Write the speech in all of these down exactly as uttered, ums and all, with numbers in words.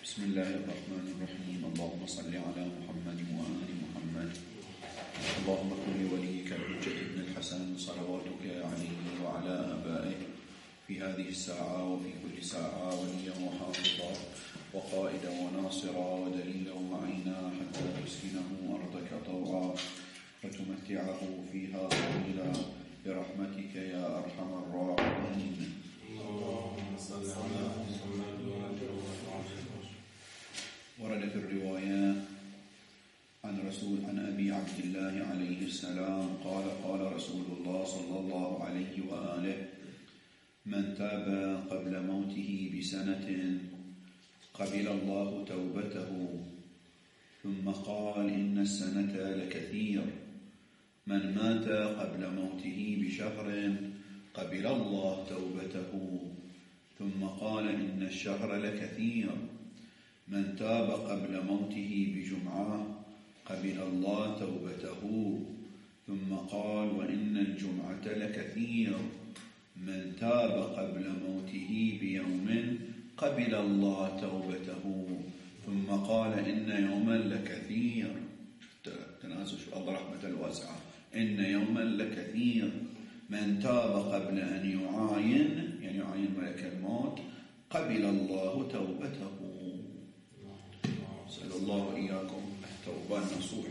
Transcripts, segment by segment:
بسم الله الرحمن الرحيم. اللهم صل على محمد وآل محمد. اللهم كن لوليك الحجة ابن الحسن صلواتك عليه وعلى آبائه في هذه الساعة وفي كل ساعة وليا وحافظا وقائدا وناصرا ودليلا ومعينا حتى تسكنه أرضك طوعا وتمتعه فيها طويلا برحمتك يا أرحم الراحمين. اللهم صل على محمد وآل محمد. ورد في الروايات عن رسول عن أبي عبد الله عليه السلام قال قال رسول الله صلى الله عليه وآله: من تاب قبل موته بسنة قبل الله توبته. ثم قال: إن السنة لكثير. من مات قبل موته بشهر قبل الله توبته. ثم قال: إن الشهر لكثير. من تاب قبل موته بجمعة قبل الله توبته. ثم قال: وإن الجمعة لكثير. من تاب قبل موته بيوم قبل الله توبته. ثم قال: إن يوما لكثير. تناسوا الله رحمة الواسعة. إن يوما لكثير. من تاب قبل أن يعاين يعني يعاين ملك الموت قبل الله توبته. أسأل الله إياكم التوبة النصوح.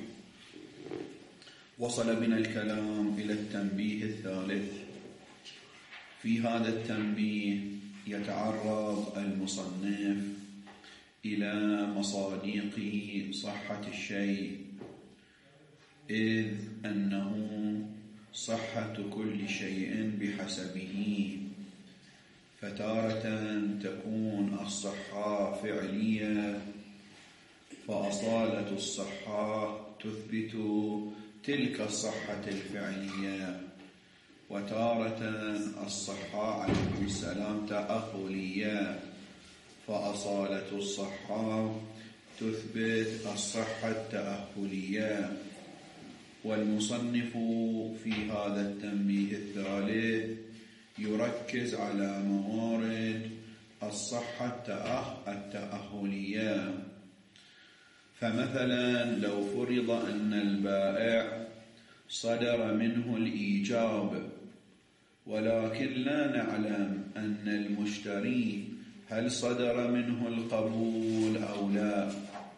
وصل بنا الكلام إلى التنبيه الثالث. في هذا التنبيه يتعرض المصنف إلى مصادق صحة الشيء، إذ أنه صحة كل شيء بحسبه، فتارة تكون الصحة فعلية فأصالة الصحة تثبت تلك الصحة الفعلية، وتارة الصحة عليه السلام تأخلية فأصالة الصحة تثبت الصحة التأخلية. والمصنف في هذا التنبيه الثالث يركز على موارد الصحة التأهلية. فمثلا لو فرض أن البائع صدر منه الإيجاب، ولكن لا نعلم أن المشتري هل صدر منه القبول أو لا،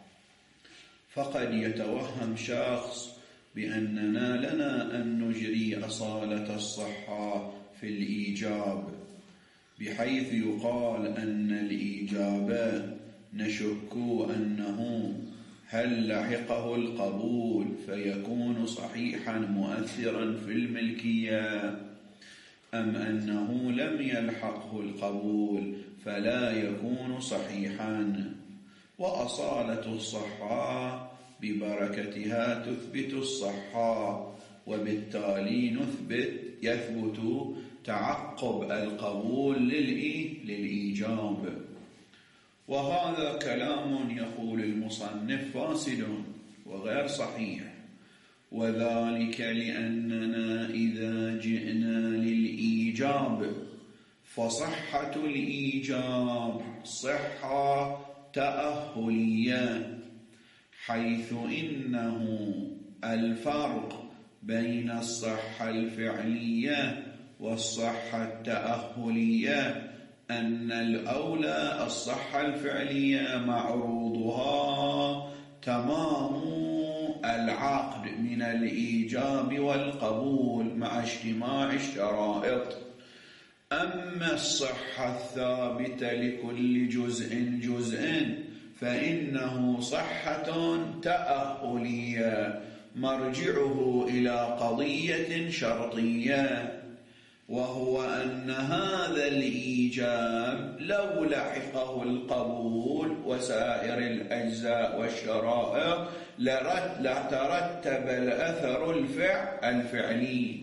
فقد يتوهم شخص بأننا لنا أن نجري أصالة الصحة في الإيجاب، بحيث يقال أن الإيجاب نشك أنه هل لحقه القبول فيكون صحيحا مؤثرا في الملكية، أم أنه لم يلحقه القبول فلا يكون صحيحا. وأصالة الصحة ببركتها تثبت الصحة، وبالتالي نثبت يثبت تعقب القبول للإيجاب. وهذا كلام يقول المصنف فاسد وغير صحيح، وذلك لأننا إذا جئنا للإيجاب فصحة الإيجاب صحة تأهلية، حيث إنه الفرق بين الصحة الفعلية والصحة التأهلية أن الأولى الصحة الفعلية معروضها تمام العقد من الإيجاب والقبول مع اجتماع الشرائط. أما الصحة الثابتة لكل جزء جزء فإنه صحة تأهلية مرجعه إلى قضية شرطية، وهو أن هذا الإيجاب لو لحقه القبول وسائر الأجزاء والشرائط لترتب الأثر الفعلي،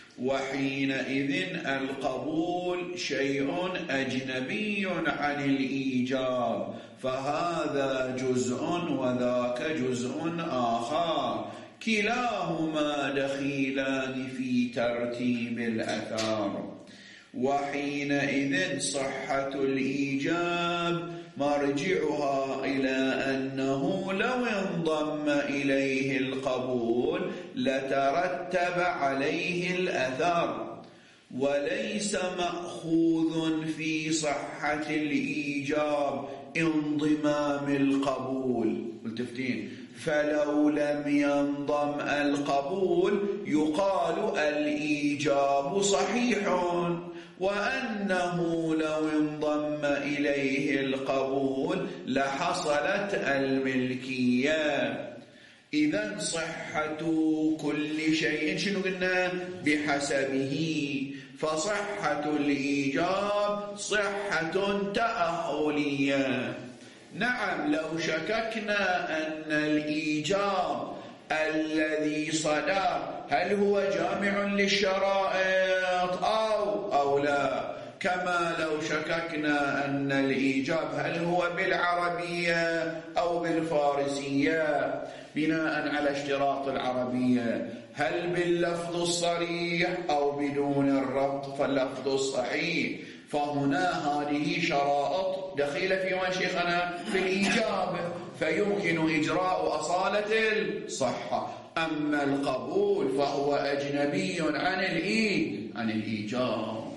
وحينئذ القبول شيء أجنبي عن الإيجاب، فهذا جزء وذاك جزء آخر، كلاهما دخيلان في ترتيب الأثار. وحينئذ صحة الإيجاب مرجعها إلى أنه لو انضم إليه القبول لترتب عليه الأثر، وليس مأخوذ في صحة الإيجاب انضمام القبول. والتفتين فلو لم ينضم القبول يقال الإيجاب صحيح، وأنه لو انضم إليه القبول لحصلت الملكية. إذن صحة كل شيء شنو قلنا؟ بحسبه. فصحة الإيجاب صحة تأهلية. نعم، لو شككنا أن الإيجاب الذي صدر هل هو جامع للشرائط أو أو لا، كما لو شككنا أن الإيجاب هل هو بالعربية أو بالفارسية بناء على اشتراط العربية، هل باللفظ الصريح أو بدون الربط فاللفظ الصحيح. فهنا هذه شرائط دخيلة في وين شيخنا؟ في الإيجاب، فيمكن إجراء أصالة الصحة. أما القبول فهو أجنبي عن الإيه؟ عن الإيجاب.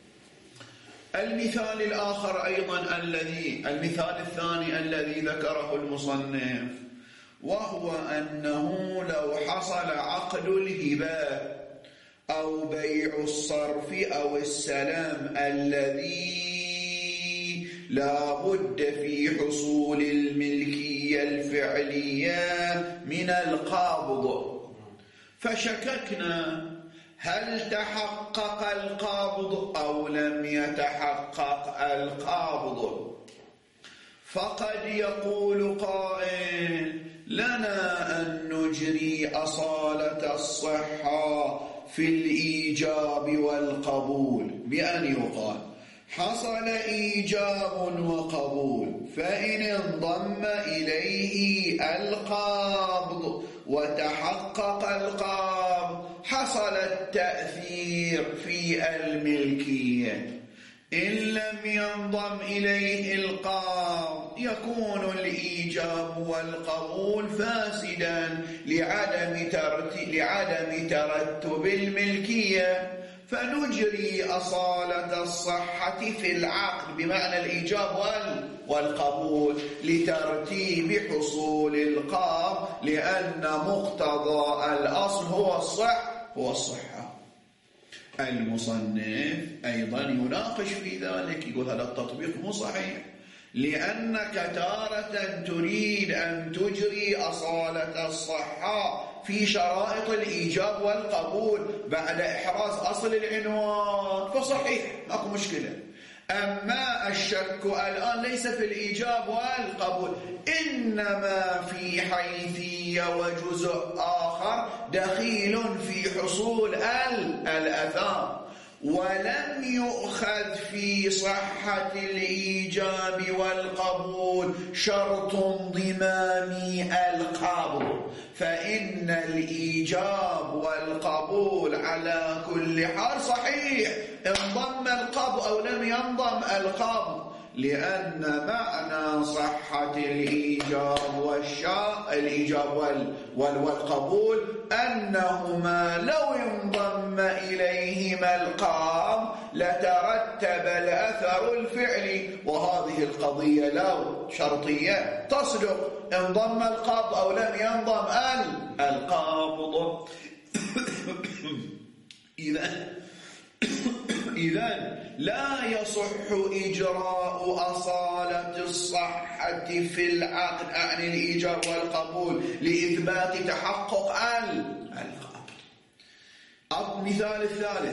المثال الآخر أيضا الذي المثال الثاني الذي ذكره المصنف، وهو أنه لو حصل عقد الهبة أو بيع الصرف أو السلام الذي لا بد في حصول الملكية الفعلية من القابض، فشككنا هل تحقق القابض أو لم يتحقق القابض. فقد يقول قائل لنا أن نجري أصالة الصحة في الإيجاب والقبول بأن يقال حصل إيجاب وقبول، فإن انضم إليه القابض وتحقق القابض حصل التأثير في الملكية. إن لم ينضم إليه القابض يكون الإيجاب والقبول فاسدا لعدم ترتيب لعدم ترتب الملكية، فنجري أصالة الصحة في العقد بمعنى الإيجاب والقبول لترتيب حصول القابض، لأن مقتضى الأصل هو الصح هو الصحة. المصنف أيضا يناقش في ذلك، يقول هذا التطبيق مو صحيح، لأنك تارة تريد أن تجري أصالة الصحة في شرائط الإيجاب والقبول بعد إحراز أصل العنوان، فصحيح ماكو مشكلة. أما الشك الآن ليس في الإيجاب والقبول، إنما في حيثية وجزء آخر دخيل في حصول الأثام، ولم يؤخذ في صحة الإيجاب والقبول شرط انضمام القابض، فإن الإيجاب والقبول على كل حال صحيح، انضم القابض أو لم ينضم القابض، لأن معنى صحة الإيجاب والشاء الإيجاب وال وال والقبول أنهما لو انضم إليهما القابض لترتب الأثر الفعلي، وهذه القضية لو شرطية تصدق، انضم القابض أو لم ينضم القابض. إذا إذن لا يصح إجراء أصالة الصحة في العقد عن الإيجاب والقبول لإثبات تحقق القابض. المثال الثالث،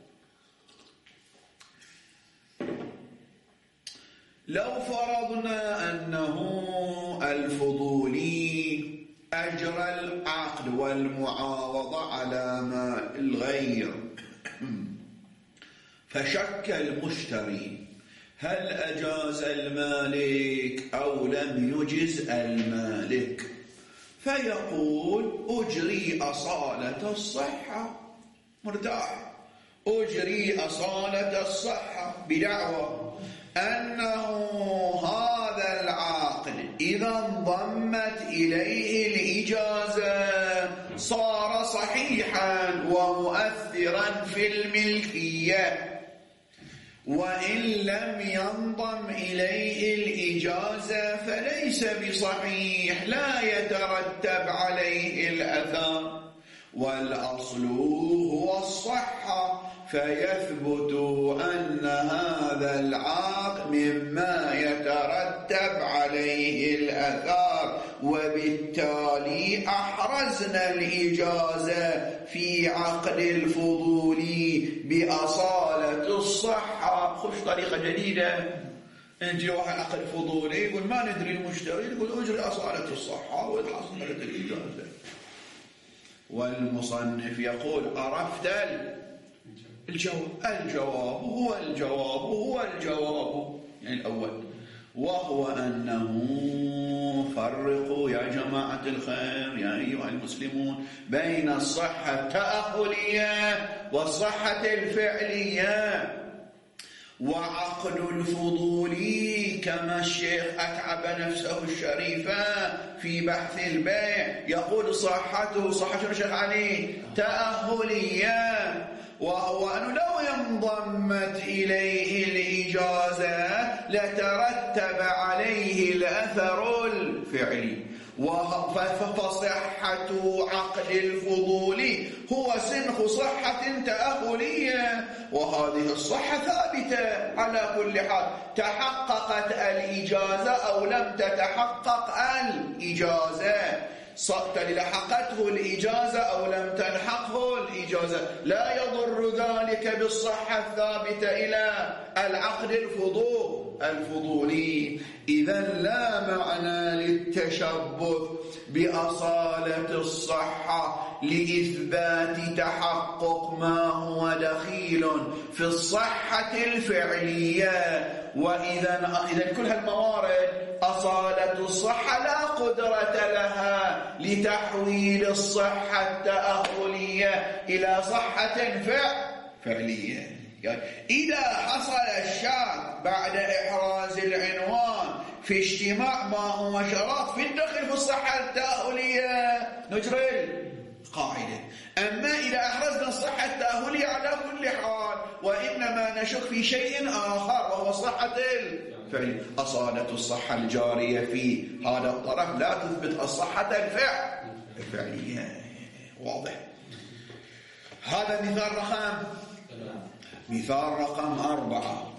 لو فرضنا أنه الفضولي أجرى العقد والمعاوضة على مال الغير، فشك المشتري هل أجاز المالك أو لم يجز المالك، فيقول أجري أصالة الصحة، مرتاح، أجري أصالة الصحة بدعوى أنه هذا انضمت إليه الإجازة صار صحيحا ومؤثرا في الملكية، وإن لم ينضم إليه الإجازة فليس بصحيح لا يترتب عليه الأثر، والأصل هو الصحة، فيثبت أن هذا العقد مما يترتب عليه الأثار، وبالتالي أحرزنا الإجازة في عقد الفضولي بأصالة الصحة. خش طريقة جديدة، نجي واحد عقد فضولي يقول ما ندري المشتري، يقول أجري أصالة الصحة وتحصلت الإجازة. والمصنف يقول عرفت الجواب، الجواب هو الجواب هو الجواب يعني الأول، وهو أنه فرقوا يا جماعة الخير يا أيها المسلمون بين الصحة التأهلية والصحة الفعلية. وعقد الفضولي كما الشيخ أتعب نفسه الشريفة في بحث البيع يقول صحته صحة الشيخ علي تأهلية، وهو أنه لو انضمت إليه الإجازة لترتب عليه الأثر الفعلي، فصحة عقد الفضول هو سنخ صحة تأهلية، وهذه الصحة ثابتة على كل حال، تحققت الإجازة أو لم تتحقق الإجازة، لحقته الإجازة أو لم تلحقه الإجازة، لا يضر ذلك بالصحة الثابتة إلى العقد الفضول الفضولي. إذن لا معنى للتشبث بأصالة الصحة لإثبات تحقق ما هو دخيل في الصحة الفعلية. وإذا إذا كل هالموارد أصالة الصحة لا قدرة لها لتحويل الصحة التأهلية إلى صحة فعلية. يعني إذا حصل الشك بعد إحراز العنوان في اجتماع ما هو شرط في الدخل في الصحة التأهلية نجري القاعدة، أما إذا أحرزنا الصحة التأهلية على كل حال وإنما نشك في شيء آخر وهو الصحة الفعلية، أصالة الصحة الجارية في هذا الطرف لا تثبت الصحة الفعلية. واضح؟ هذا مثال رقم مثال رقم أربعة.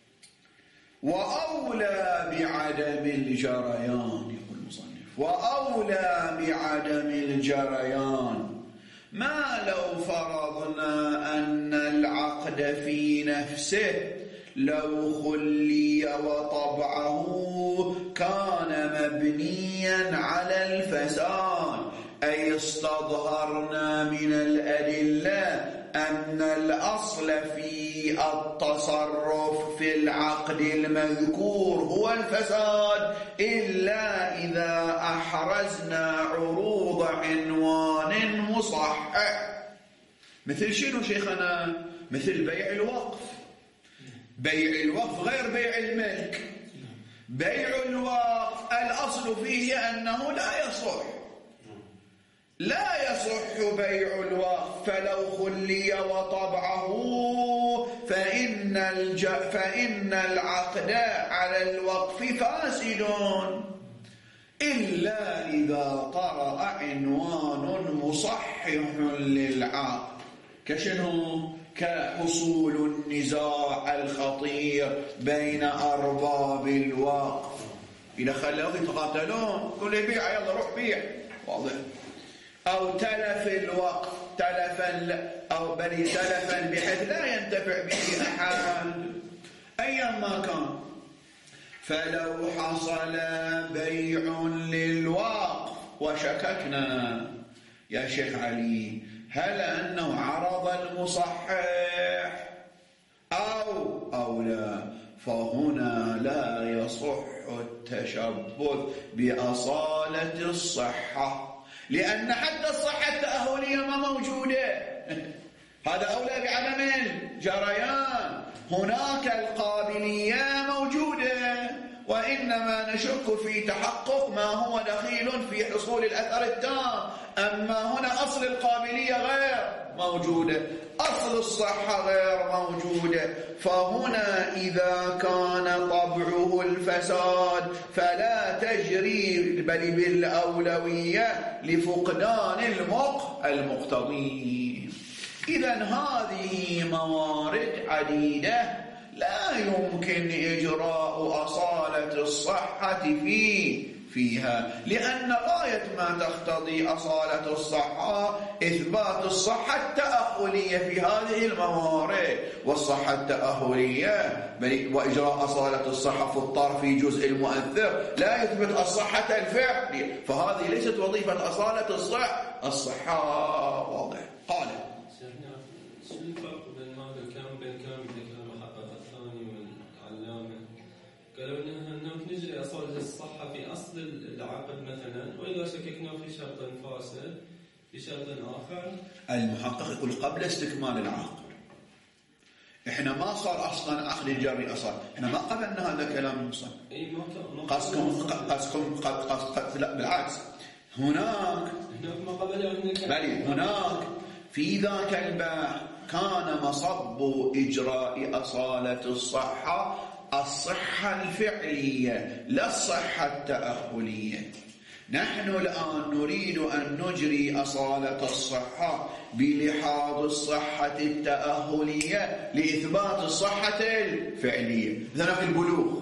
وأولى بعدم الجريان، يقول المصنف، وأولى بعدم الجريان ما لو فرضنا أن العقد في نفسه لو خلي وطبعه كان مبنيا على الفساد، أي استظهرنا من الأدلة أن الأصل في التصرف في العقد المذكور هو الفساد، إلا إذا أحرزنا عروض عنوان مصحح. مثل شنو شيخنا؟ مثل بيع الوقف. بيع الوقف غير بيع الملك. بيع الوقف الأصل فيه أنه لا يصح لا يصح بيع الوقف، فلو خلي وطبعه فإن, الج... فإن العقد على الوقف فاسد، إلا إذا طرأ عنوان مصحح للعقد. كشنو؟ كحصول النزاع الخطير بين أرباب الوقف، إذا خلوه يتقاتلون كل يبيع يلا روح بيع، واضح؟ أو تلف الوقف تلفا أو بل تلفا بحيث لا ينتفع به أحد أيا ما كان. فلو حصل بيع للوقف وشككنا يا شيخ علي هل أنه عرض المصحح أو أو لا، فهنا لا يصح التشبث بأصالة الصحة، لأن حتى الصحة التأهلية ما موجودة. هذا أولى بعدم الجريان. هناك القابلية موجودة وإنما نشك في تحقق ما هو دخيل في حصول الأثر التام. أما هنا أصل القابلية غير موجودة، أصل الصحة غير موجودة. فهنا إذا كان طبعه الفساد فلا تجري بل بالأولوية لفقدان المق المقتضي. إذن هذه موارد عديدة لا يمكن إجراء أصالة الصحة في فيها، لأن غاية ما تقتضي أصالة الصحة إثبات الصحة التأهلية في هذه الموارد. والصحة التأهلية وإجراء أصالة الصحة في الطرف في جزء المؤثر لا يثبت الصحة الفعلية، فهذه ليست وظيفة أصالة الصحة. الصحة واضح. قال شو الفرق بين هذا الكلام بين كلام ذكر المحقق الثاني والعلامة؟ قالوا انه نجري اصالة الصحة في اصل العقد مثلا، واذا شككنا في شرط فاسد في شرط اخر. المحقق يقول قبل استكمال العقد احنا ما صار اصلا عقد الجري اصلا، احنا ما قبلنا هذا كلام مصر. اي ما قصكم قصكم قص لا بالعكس، هناك هناك ما قبله بل هناك في ذاك الباب كان مصب إجراء أصالة الصحة الصحة الفعلية لا الصحة التأهلية. نحن الآن نريد أن نجري أصالة الصحة بلحاظ الصحة التأهلية لإثبات الصحة الفعلية. مثلا في البلوغ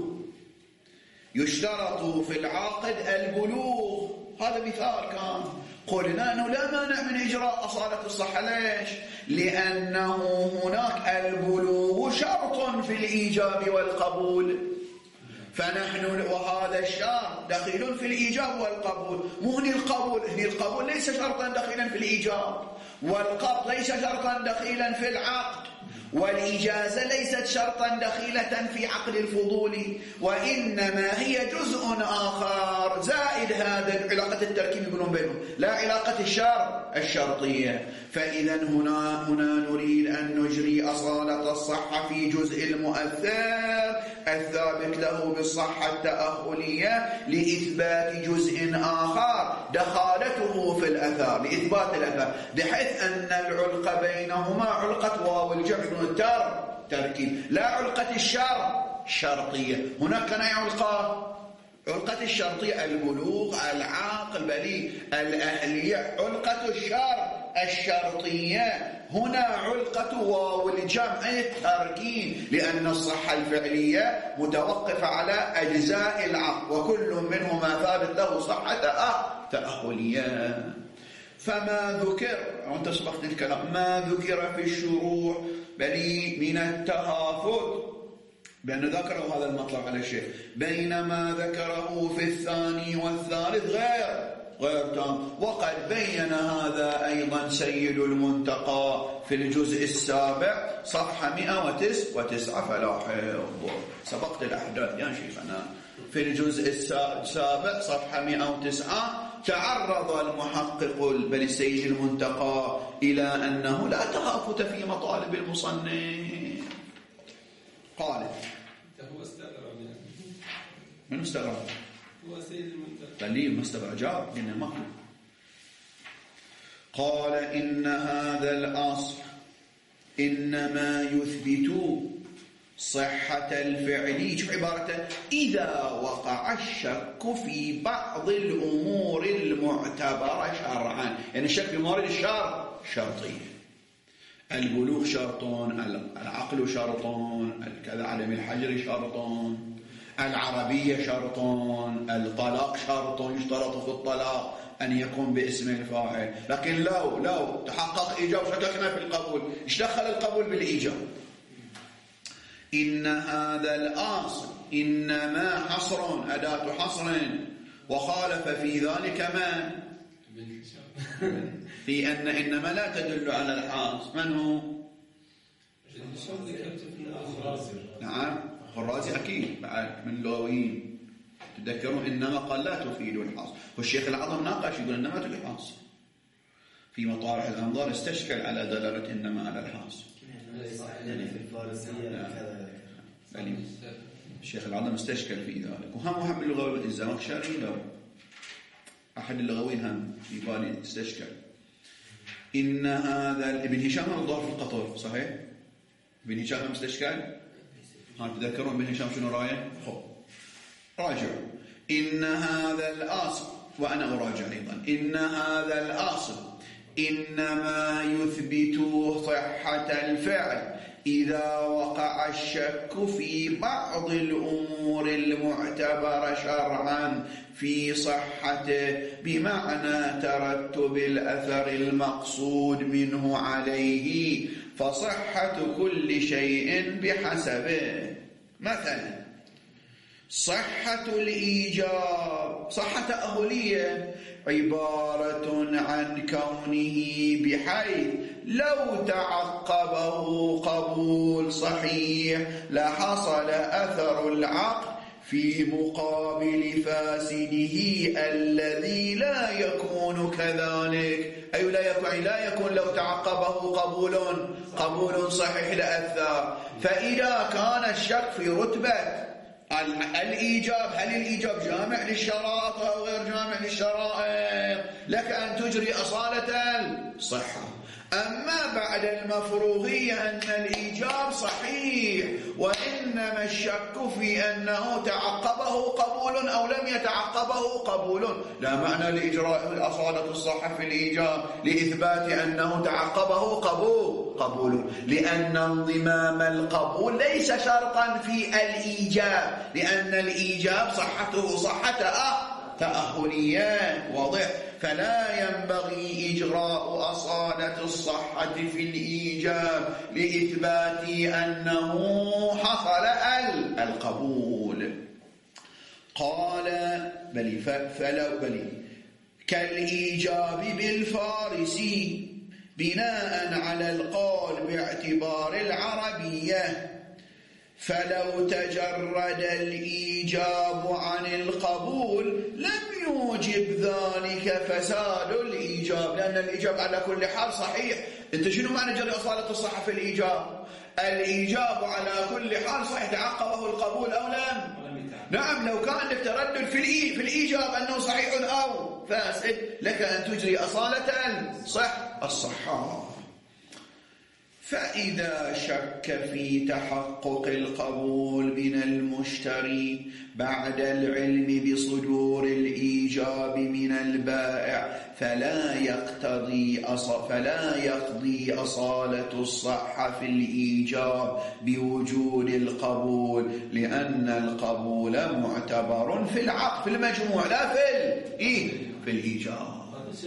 يشترط في العاقد البلوغ، هذا مثال كان. قلنا أنه لا مانع من إجراء أصالة الصحة. ليش؟ لأنه هناك البلوغ شرط في الإيجاب والقبول، فنحن وهذا الشرط دخيل في الإيجاب والقبول. مو هني القبول، هني القبول ليس شرطا دخيلا في الإيجاب، والقبض ليس شرطا دخيلا في العقد، والإجازة ليست شرطا دخيلة في عقد الفضول، وإنما هي جزء آخر زائد هذا علاقة التركيب يقولون بينهم، لا علاقة الشرط الشرطية. فإذا هنا هنا نريد أن نجري أصالة الصحة في جزء المؤثر الثابت له بالصحة التأهلية لإثبات جزء آخر دخالته في الأثر، لإثبات الأثر، بحيث أن العلقة بينهما علقة واو الجمع التر تركيب، لا علقة الشر شرطية. هناك كان علقة علقة الشرطية البلوغ العاقل بلي الأهلية، علقة الشر الشرطية هنا علقة واو الجمع التركيب، لأن الصحة الفعلية متوقفة على أجزاء العقل وكل منهما ثابت له صحة تأهلية. فما ذكر وانت سبقت الكلام ما ذكر في الشروع بل من التهافت بأن ذكروا هذا المطلب على الشيء، بينما ذكره في الثاني والثالث غير غير تام. وقد بين هذا أيضا سيد المنتقى في الجزء السابع صفحة مئة وتسعة فلاحظ. سبقت الأحداث يا شيخنا. في الجزء السابع صفحة مئة وتسعة تعرض المحقق بل السيد المنتقى إلى أنه لا تهافت في مطالب المصنف. قال هو استغرب من استغرب؟ هو سيد المنتقى دليل ما استغرب جاب إنما قال إن هذا الأصل إنما يثبت صحة الفعل. شوف عبارته: إذا وقع الشك في بعض الأمور المعتبرة شرعا، يعني الشك في موارد الشرع شرطية. البلوغ شرط، العقل شرط، الكذا عدم الحجر شرط، العربية شرط، الطلاق شرط، يشترط في الطلاق أن يكون باسم الفاعل. لكن لو لو تحقق إيجاب شككنا في القبول، ايش دخل القبول بالإيجاب؟ إن هذا الأصل إنما حصر أداة حصر، وخالف في ذلك من؟ في أن إنما لا تدل على الحاصل. من هو؟ نعم الرازي أكيد بعد من اللغويين. تذكروا إنما قال لا تفيد الحاصل، والشيخ العظم ناقش يقول إنما تفيد الحاصل. في مطارح الأنظار استشكل على دلالة إنما على الحاصل. يعني في الفارسية كذا الشيخ العظم استشكل في ذلك، وهم هم اللغوي الزمخشري لو أحد اللغويين هم في بالي استشكل. إن هذا ابن هشام الظاهر في القطر صحيح؟ ابن هشام استشكل؟ ها تذكرون ابن هشام شنو رايه؟ خب راجعوا. إن هذا الأصل، وأنا أراجع أيضا، إن هذا الأصل إنما يثبت صحة الفعل إذا وقع الشك في بعض الأمور المعتبرة شرعا في صحته، بمعنى ترتب الأثر المقصود منه عليه، فصحة كل شيء بحسبه. مثلا صحة الإيجاب، صحة أهلية، عبارة عن كونه بحيث لو تعقبه قبول صحيح لحصل أثر العقد في مقابل فاسده الذي لا يكون كذلك. أي لا يكون لا يكون لو تعقبه قبول قبول صحيح لأثر. فإذا كان الشك في رتبة الإيجاب، هل الإيجاب جامع للشرائط أو غير جامع للشرائط، لك أن تجري أصالة الصحة. أما بعد المفروغية أن الإيجاب صحيح وإنما الشك في أنه تعقبه قبول أو لم يتعقبه قبول، لا معنى لإجراء أصالة الصحة في الإيجاب لإثبات أنه تعقبه قبول قبول لأن انضمام القبول ليس شرطا في الإيجاب، لأن الإيجاب صحته صحة تأهلية. واضح؟ فلا ينبغي إجراء أصالة الصحة في الإيجاب لإثبات أنه حصل القبول. قال بل فلو بل كالإيجاب بالفارسي بناء على القول باعتبار العربية، فلو تجرد الإيجاب عن القبول لم يوجب ذلك فساد الإيجاب، لأن الإيجاب على كل حال صحيح. أنت شنو معنى جري أصالة الصحة في الإيجاب؟ الإيجاب على كل حال صحيح، تعقبه القبول أو لم؟ نعم. لو كان لك تردد في في الإيجاب أنه صحيح أو فاسد لك أن تجري أصالة صح الصحة. فإذا شك في تحقق القبول من المشتري بعد العلم بصدور الإيجاب من البائع فلا يقتضي فلا يقضي أصالة الصحة في الإيجاب بوجود القبول، لأن القبول معتبر في العقد في المجموع لا في إيه في الإيجاب.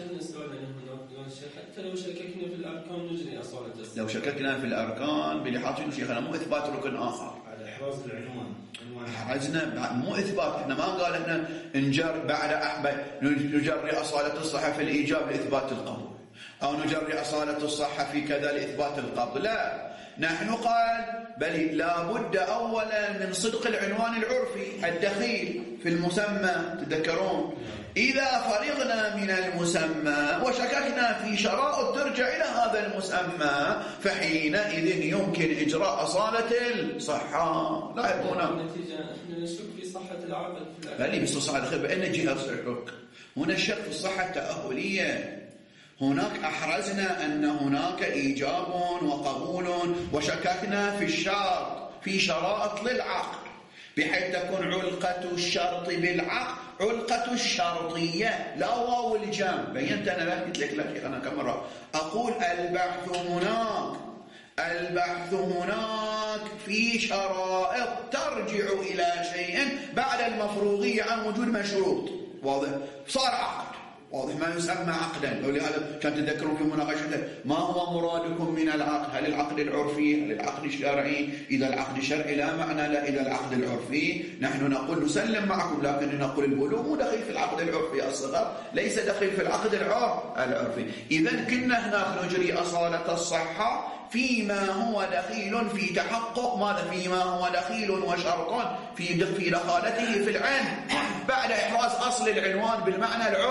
حتى لو شككنا في الأركان نجري أصالة الصحة. لو شككنا في الأركان بلحاظ شنو شيخنا؟ مو إثبات ركن آخر. على إحراز العنوان. حرزنا مو إثبات. إحنا ما قال إحنا نجر بعد أحبة نجري أصالة الصحة في الإيجاب لإثبات القبول، أو نجري أصالة الصحة في كذا لإثبات القبض. لا، نحن قال بل لا بد أولا من صدق العنوان العرفي الدخيل في المسمى. تذكرون إذا فرغنا من المسمى وشككنا في شرائط ترجع إلى هذا المسمى فحينئذ يمكن إجراء أصالة الصحة. لا يكون النتيجة احنا نشك في صحة العقد في بل بس صحة الخير بأن جهة الشك. هنا الشك في الصحة التأهلية. هناك أحرزنا أن هناك إيجاب وقبول وشككنا في الشرط في شرائط للعقد بحيث تكون علقة الشرط بالعقد علقة الشرطية لا واو الجام. بينت أنا لا قلت لك لك أنا كم مرة أقول البحث هناك البحث هناك في شرائط ترجع إلى شيء بعد المفروغية عن وجود مشروط. واضح؟ صار عقد. واضح؟ ما يسمى عقدا. ولهذا كان تذكرون في مناقشته ما هو مرادكم من العقد؟ هل العقد العرفي؟ هل العقد الشرعي؟ إذا العقد الشرعي لا معنى لا. إذا العقد العرفي نحن نقول نسلم معكم، لكن نقول البلوغ مو دخيل في العقد العرفي، الصغر ليس دخيل في العقد العرفي. إذا كنا هناك نجري أصالة الصحة فيما هو دخيل في تحقق ماذا؟ فيما هو دخيل وشرط في في دخالته في العين بعد إحراز أصل العنوان بالمعنى العرف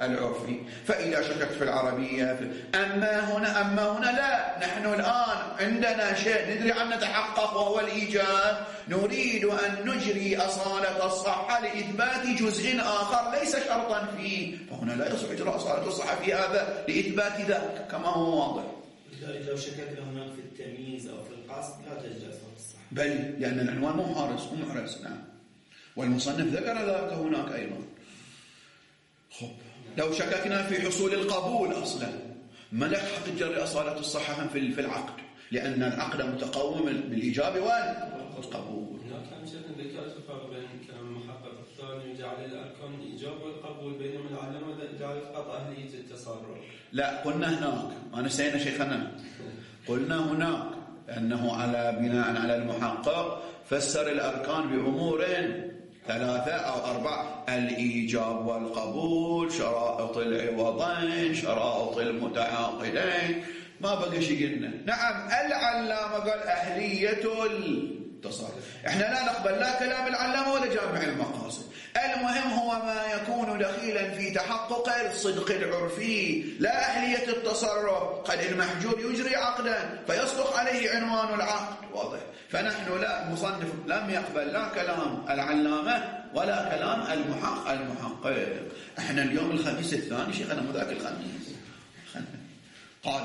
العرفي. فإذا شككت في العربية في أما هنا أما هنا لا، نحن الآن عندنا شيء ندري عنه نتحقق وهو الإيجاب، نريد أن نجري أصالة الصحة لإثبات جزء آخر ليس شرطا فيه، فهنا لا يصح إجراء أصالة الصحة في هذا لإثبات ذاك كما هو واضح. لذلك لو شككنا هناك في التمييز أو في القصد لا تجري أصالة الصحة، بل لأن العنوان مو حارس مو محرز. نعم، والمصنف ذكر ذلك هناك أيضا. خب لو شككنا في حصول القبول أصلا ما لك حق تجري أصالة الصحة في العقد، لأن العقد متقوم بالإيجاب والقبول. هناك كان شيخنا ذكر الفرق بين كلام المحقق الثاني جعل الأركان الإيجاب والقبول، بينما العلامة جعل فقط أهلية التصرف. لا، قلنا هناك ما نسينا شيخنا، قلنا هناك أنه على بناء على المحقق فسر الأركان بأمور ثلاثة أو أربعة: الإيجاب والقبول، شرائط العوضين، شرائط المتعاقدين، ما بقى شيء قلنا. نعم، العلامة قال أهلية التصرف. احنا لا نقبل لا كلام العلامة ولا جامع المقاصد، المهم هو ما يكون دخيلا في تحقق الصدق العرفي لا أهلية التصرف. قد المحجوب يجري عقدا فيصدق عليه عنوان العقد، واضح. فنحن لا، المصنف لم يقبل لا كلام العلامة ولا كلام المحقق المحقق. احنا اليوم الخميس الثاني شيخنا مو ذاك الخميس. قال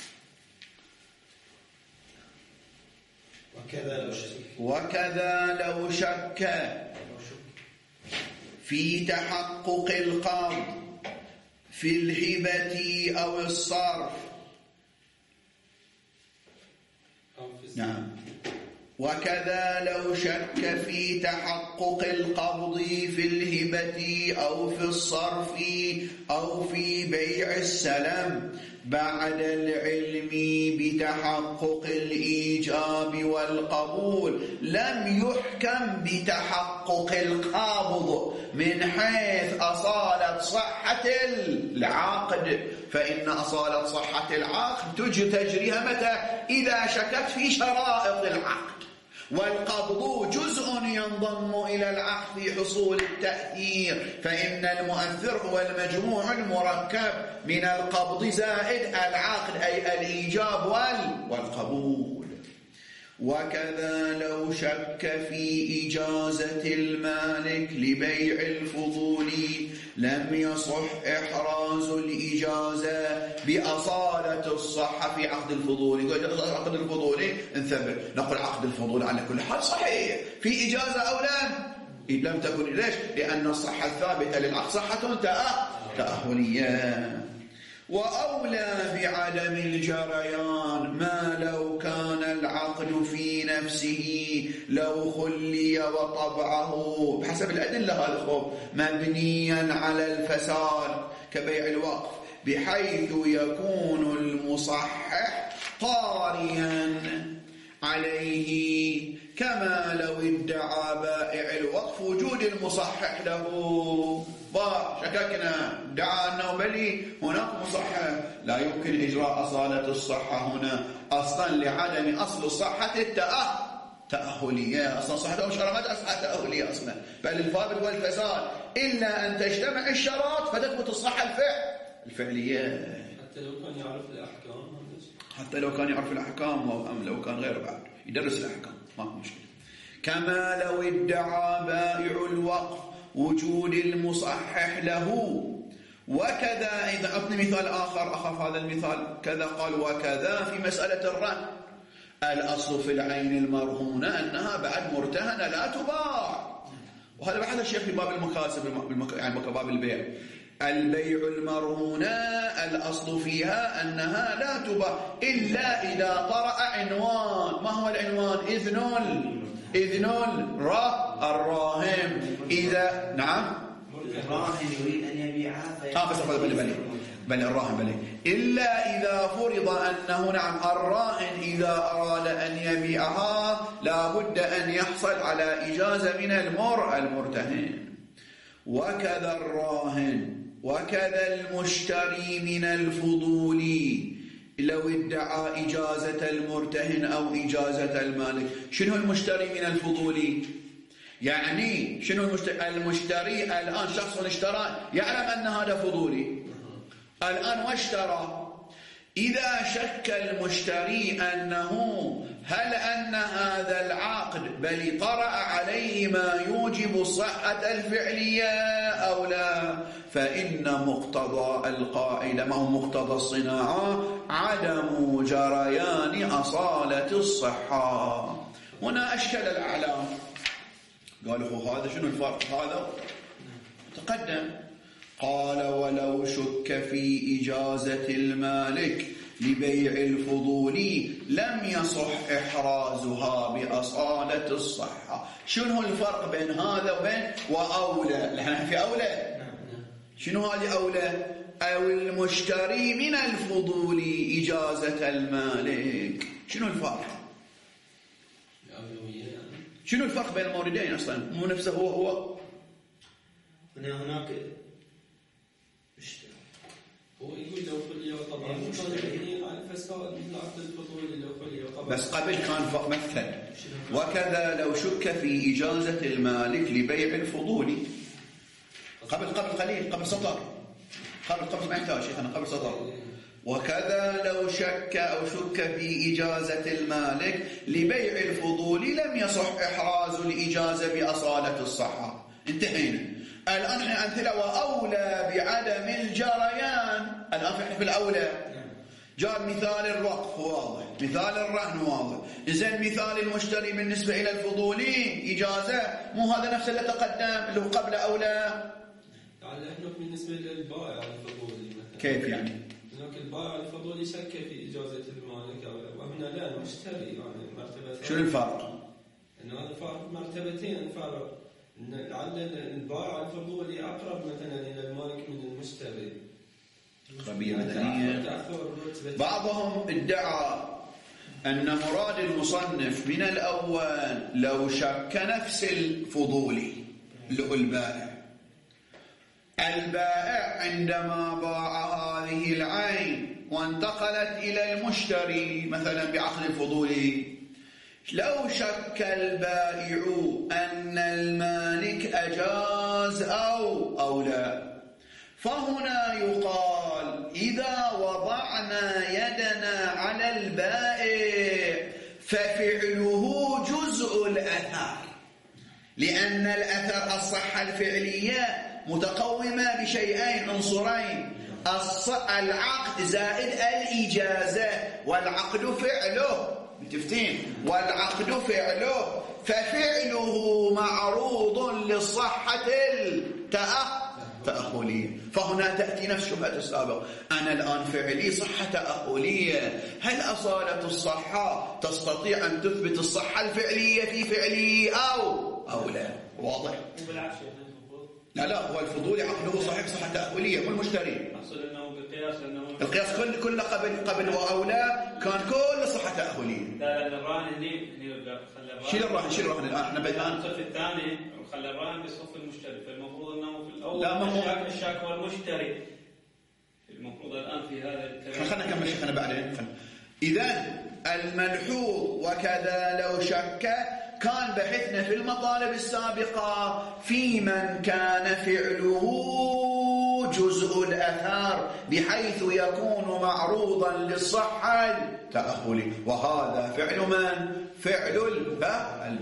وكذا لو شك وكذا لو شك في تحقق القبض في الهبة أو الصرف. نعم، وكذا لو شك في تحقق القبض في الهبة أو في الصرف أو في بيع السلم بعد العلم بتحقق الإيجاب والقبول لم يحكم بتحقق القبض من حيث أصالة صحة العقد، فإن أصالة صحة العقد تجريها متى؟ إذا شكت في شرائط العقد، والقبض جزء ينضم إلى العقد في حصول التأثير، فإن المؤثر هو المجموع المركب من القبض زائد العقد أي الإيجاب والقبول. وكذا لو شك في إجازة المالك لبيع الفضول لم يصح إحراز الإجازة بأصالة الصحة في عقد الفضول. يقول عقد الفضول انثبت، نقول عقد الفضول على كل حال صحيح، في إجازة أو لا لم تكن. ليش؟ لأن الصحة الثابتة للعقد صحة تأهلية. وأولى بعدم الجريان ما لو كان العقد في نفسه لو خلي وطبعه بحسب الأدلة هذا مبنيا على الفساد كبيع الوقف، بحيث يكون المصحح طاريا عليه، كما لو ادعى بائع الوقف وجود المصحح له. شككنا ادعى أنه بلي هناك مصحح، لا يمكن إجراء أصالة الصحة هنا أصلا لعدم أصل الصحة التأهلية. أصلا صحة الشرط ما صحة تأهلية أصلا، بل الفابد والفساد إلا أن تجتمع الشرط فتثبت الصحة الفعل الفعلية. حتى لو كان يعرف الأحكام، حتى لو كان يعرف الأحكام أو لو كان غير بعد يدرس الأحكام ما في مشكلة. كما لو ادعى بائع الوقف وجود المصحح له. وكذا إذا أعطني مثال آخر أخف هذا المثال كذا، قال وكذا في مسألة الرهن، الأصل في العين المرهونة أنها بعد مرتهنة لا تباع، وهذا بحث الشيخ في باب المكاسب يعني باب البيع. البيع المرهونة الأصل فيها أنها لا تباع إلا إذا طرأ عنوان. ما هو العنوان؟ إذن إذن الراهن. إذا نعم الراهن يريد أن يبيعها آه بس بل بل بل الراهن بل إلا إذا فرض أنه نعم الراهن إذا أراد أن يبيعها لا بد أن يحصل على إجازة من المر المرتهن. وكذا الراهن وكذا المشتري من الفضول لو ادعى إجازة المرتهن أو إجازة المالك. شنو المشتري من الفضول؟ يعني شنو المشتري؟ المشتري الآن شخص اشترى يعلم أن هذا فضولي الآن واشترى. إذا شك المشتري أنه هل أن هذا العقد بل طرأ عليه ما يوجب صحة الفعلية أو لا، فإن مقتضى القاعدة ما هو مقتضى الصناعة عدم جريان أصالة الصحة. هنا أشكل الأعلام، قالوا هذا شنو الفرق؟ هذا تقدم قال ولو شك في إجازة المالك لبيع الفضول لم يصح إحرازها بأصالة الصحة. شنو الفرق بين هذا وبين وأولى؟ نحن في أولى. شنو هذه أولى؟ أو المشتري من الفضول إجازة المالك. شنو الفرق؟ شنو الفرق بين الموردين أصلا؟ مو نفسه هو هو هنا هناك هو يقول لو فلية طبعا على الفساد من عقد الفضول لو فلية طبعا. بس قبل كان مثل وكذا لو شك في إجازة المالك لبيع الفضول قبل قبل قليل قبل سطر قبل قبل ما يحتاج شيخنا قبل سطر. وكذا لو شك أو شك في إجازة المالك لبيع الفضول لم يصح إحراز الإجازة بأصالة الصحة. انتهينا. الآن احنا أمثلة وأولى بعدم الجريان. الآن في الأولى جاء مثال الوقف واضح، مثال الرهن واضح. إذن مثال المشتري بالنسبة إلى الفضولي إجازة مو هذا نفس اللي تقدم اللي هو قبل أولى. يعني احنا بالنسبة للبائع الفضولي مثلا كيف يعني؟ هناك البائع الفضولي شك في إجازة المالك وهنا لا المشتري يعني مرتبة. شنو الفرق؟ إن هذا فرق مرتبتين. فرق لعل البائع الفضولي أقرب مثلا إلى المالك من المشتري. قضية مدنية. بعضهم ادعى أن مراد المصنف من الأول لو شك نفس الفضولي اللي هو البائع. البائع عندما باع هذه العين وانتقلت إلى المشتري مثلا بعقد الفضولي، لو شك البائع أن المالك أجاز أو أو لا، فهنا يقال إذا وضعنا يدنا على البائع ففعله جزء الأثر، لأن الأثر الصحة الفعلية متقومة بشيئين عنصرين، العقد زائد الإجازة، والعقد فعله متفتين والعقد فعله، ففعله معروض للصحة التأهلية. فهنا تأتي نفس شبهة السابق، أنا الآن فعلي صحة تأهلية، هل أصالة الصحة تستطيع أن تثبت الصحة الفعلية في فعلي أو أو لا؟ واضح؟ وبالعكس لا لا هو الفضولي عقده صحيح صحة تأهلية، مو المشتري. أقصد أنه بالقياس أنه القياس كل كل قبل قبل وأولى كان كل صحة تأهلية. لا لا الراهن اللي اللي خلى الراهن شيل الراهن شيل الراهن الآن احنا الآن الصف الثاني وخلى الراهن بصف المشتري، فالمفروض أنه في الأول لا ما الشاك الشاك هو المشتري. المفروض الآن في هذا الكلام خلينا نكمل شيخنا بعدين. إذا الملحوظ وكذا لو شك كان بحثنا في المطالب السابقة في من كان فعله جزء الأثار بحيث يكون معروضا للصحة التأهلي، وهذا فعل من؟ فعل البائع.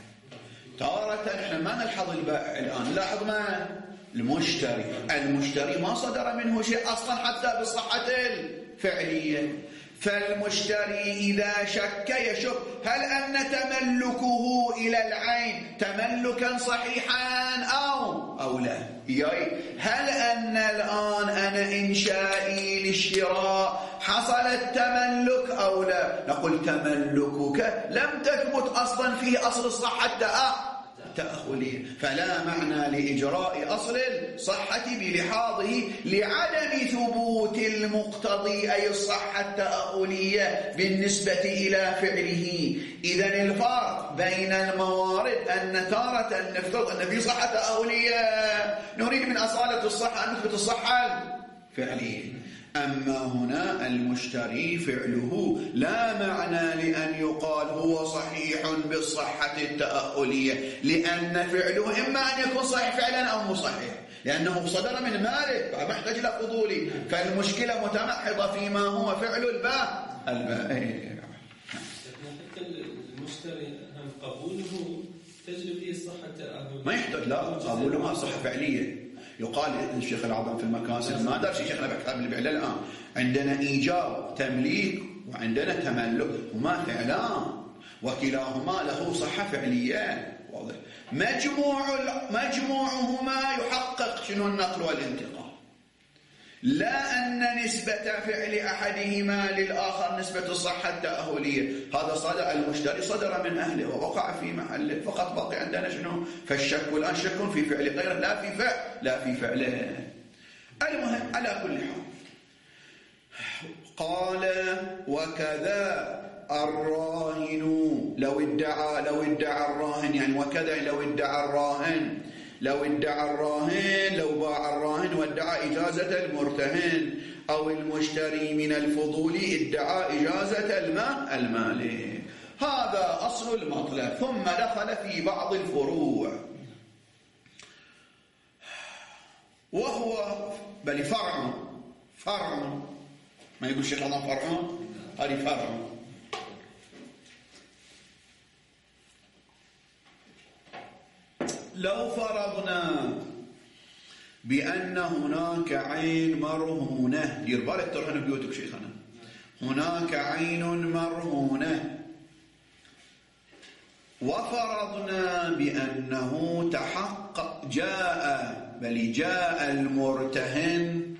تارة احنا ما نلحظ البائع الآن، لاحظ ما المشتري المشتري ما صدر منه شيء أصلا حتى بالصحة الفعلية. فالمشتري إذا شك يشك هل أن تملكه إلى العين تملكا صحيحا أو أو لا، هل أن الآن أنا إنشائي للشراء حصل التملك أو لا؟ نقول تملكك لم تثبت أصلا في أصل الصحة التأهلية، فلا معنى لإجراء أصل الصحة بلحاظه لعدم ثبوت المقتضي أي الصحة التأهلية بالنسبة إلى فعله. إذن الفرق بين الموارد أن تارة نفترض أن في صحة تأهلية نريد من أصالة الصحة أن نثبت الصحة فعلية. أما هنا المشتري فعله لا معنى لأن يقال هو صحيح بالصحة التأهلية، لأن فعله إما أن يكون صحيح فعلا أو مو صحيح، لأنه صدر من مالك محتاج إلى فضولي، فالمشكلة متمحضة فيما هو فعل البائع. البائع حتى المشتري هم قبوله تجري فيه صحة التأهل، ما يحتاج، لا قبوله ما صحة فعلية. يقال الشيخ العظم في المكاسب ما درش شيخنا بكتاب البيع الآن عندنا إيجاب تمليك وعندنا تملك، هما فعلان وكلاهما له صحة فعلية. واضح. مجموع مجموعهما يحقق شنو النقل والانتقال، لا أن نسبة فعل أحدهما للآخر نسبة الصحة التأهلية. هذا صدر المشتري صدر من أهله ووقع في محله، فقط باقي عندنا شنو؟ فالشك الآن شك في فعل غيره لا في فعل لا في فعله. المهم على كل حال قال وكذا الراهن لو ادعى لو ادعى الراهن يعني وكذا لو ادعى الراهن لو ادعى الراهن لو باع الراهن وادعى إجازة المرتهن أو المشتري من الفضول ادعى إجازة الماء المالك. هذا أصل المطلب، ثم دخل في بعض الفروع وهو بل فرع فرع ما يقول شيخ الله فرع، هذه فرع. لو فرضنا بأن هناك عين مرهونة، دير بالك ترهن بيوتك شيخنا، هناك عين مرهونة وفرضنا بأنه تحقق جاء بل جاء المرتهن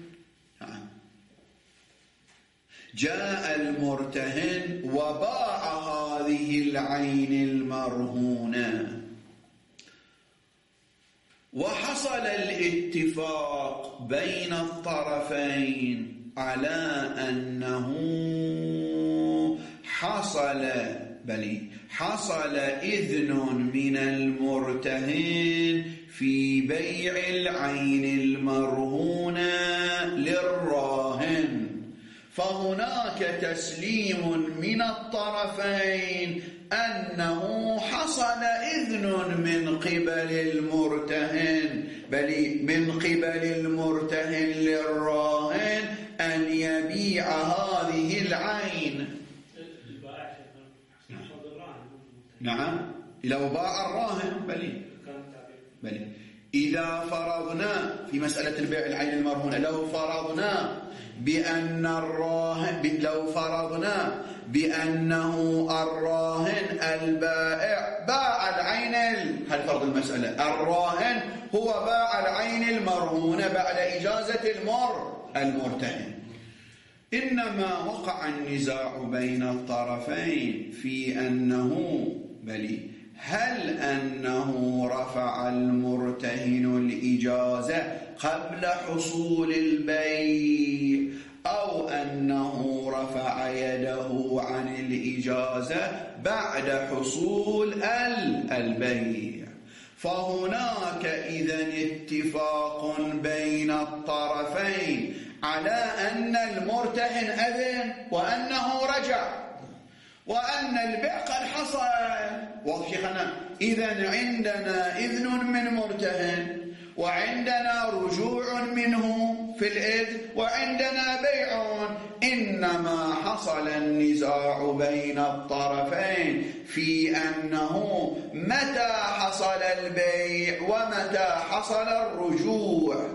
جاء المرتهن وباع هذه العين المرهونة وحصل الاتفاق بين الطرفين على أنه حصل بل حصل إذن من المرتهن في بيع العين المرهونة للراهن، فهناك تسليم من الطرفين أنه حصل إذن من قبل المرتهن بل من قبل المرتهن للراهن أن يبيع هذه العين. نعم لو باع الراهن بل بل إذا فرضنا في مسألة البيع العين المرهونة لو فرضنا بأن الراهن لو فرضنا بأنه الراهن البائع باع العين هل فرض المسألة الراهن هو باع العين المرهونة بعد إجازة المر المرتهن، إنما وقع النزاع بين الطرفين في أنه بل هل أنه رفع المرتهن الإجازة قبل حصول البيع أو أنه رفع يده عن الإجازة بعد حصول البيع. فهناك إذن اتفاق بين الطرفين على أن المرتهن أذن وأنه رجع وأن البيع قد حصل. وشيخنا إذن عندنا إذن من مرتهن وعندنا رجوع منه في الإذن وعندنا بيع، إنما حصل النزاع بين الطرفين في أنه متى حصل البيع ومتى حصل الرجوع.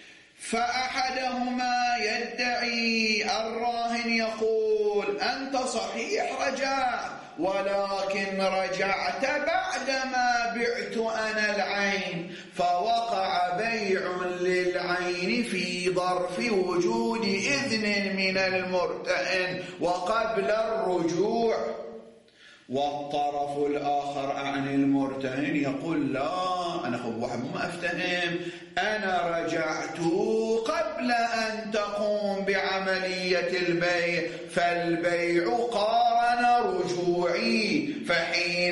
فأحدهما يدعي الراهن يقول أنت صحيح رجع ولكن رجعت بعدما بعت أنا العين، فوقع بيع للعين في ظرف وجود إذن من المرتهن وقبل الرجوع. والطرف الآخر عن المرتهن يقول لا أنا خب واحد ما أفتهم، أنا رجعت قبل أن تقوم بعملية البيع، فالبيع قارن رجوعي،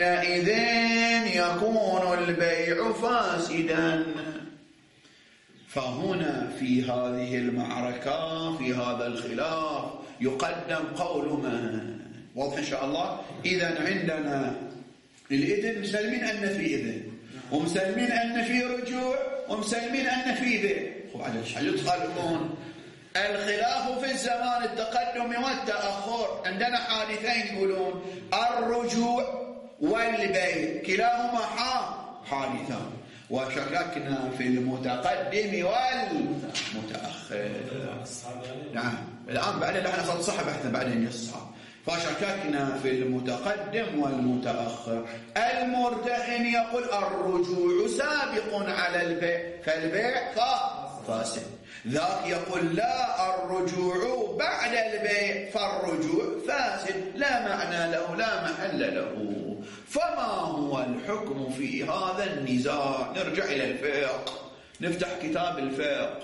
فحينئذ يكون البيع فاسدا. فهنا في هذه المعركة في هذا الخلاف يقدم قول من؟ واضح إن شاء الله. إذن عندنا الإذن مسلمين أن في إذن، ومسلمين أن في رجوع، ومسلمين أن في ذي. يدخلون الخلاف في الزمان التقدم والتأخر. عندنا حادثين يقولون الرجوع والبيع كلاهما حادثان، وشككنا في المتقدم والمتأخر. نعم الآن بعدين احنا صار صح بحثنا بعدين يصحى. فشككنا في المتقدم والمتأخر. المرتهن يقول الرجوع سابق على البيع فالبيع فاسد. ذاك يقول لا الرجوع بعد البيع فالرجوع فاسد، لا معنى له لا محل له. فما هو الحكم في هذا النزاع؟ نرجع إلى الفقه، نفتح كتاب الفقه.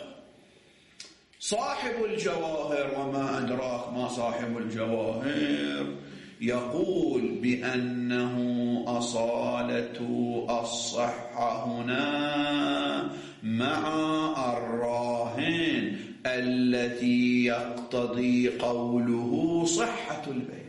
صاحب الجواهر وما أدراك ما صاحب الجواهر يقول بأنه أصالة الصحة هنا مع الراهن التي يقتضي قوله صحة البيع.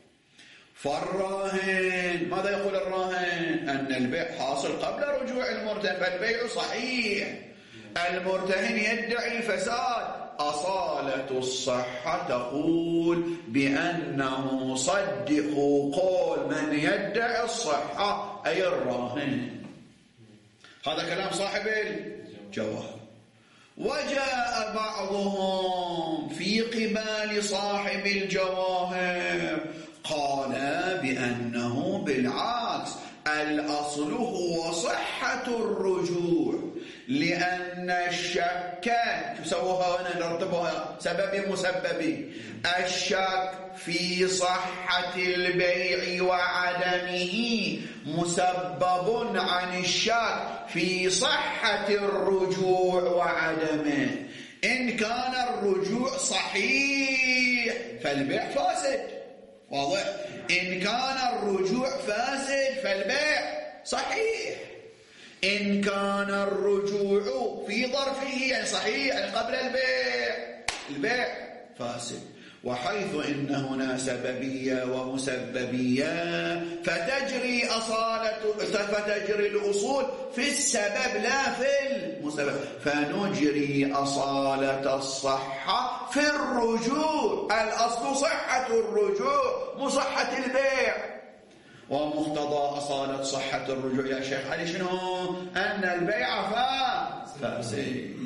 فالراهن ماذا يقول الراهن؟ أن البيع حاصل قبل رجوع المرتهن فالبيع صحيح. المرتهن يدعي الفساد. أصالة الصحة تقول بأنه صدقوا قول من يدعي الصحة أي الراهن. هذا كلام صاحب الجواهر. وجاء بعضهم في قبال صاحب الجواهر قال بأنه بالعكس الأصل هو صحة الرجوع، لأن الشك سووها هنا نرتبها سبب مسبب. الشك في صحة البيع وعدمه مسبب عن الشك في صحة الرجوع وعدمه. إن كان الرجوع صحيح فالبيع فاسد. واضح؟ إن كان الرجوع فاسد فالبيع صحيح. إن كان الرجوع في ظرفه يعني صحيح يعني قبل البيع البيع فاسد. وحيث إن هنا سببية ومسببية فتجري أصالة فتجري الأصول في السبب لا في المسبب، فنجري أصالة الصحة في الرجوع. الأصل صحة الرجوع مو صحة البيع. ومقتضى أصالة صحة الرجوع يا شيخ علي شنو؟ أن البيع فاسد.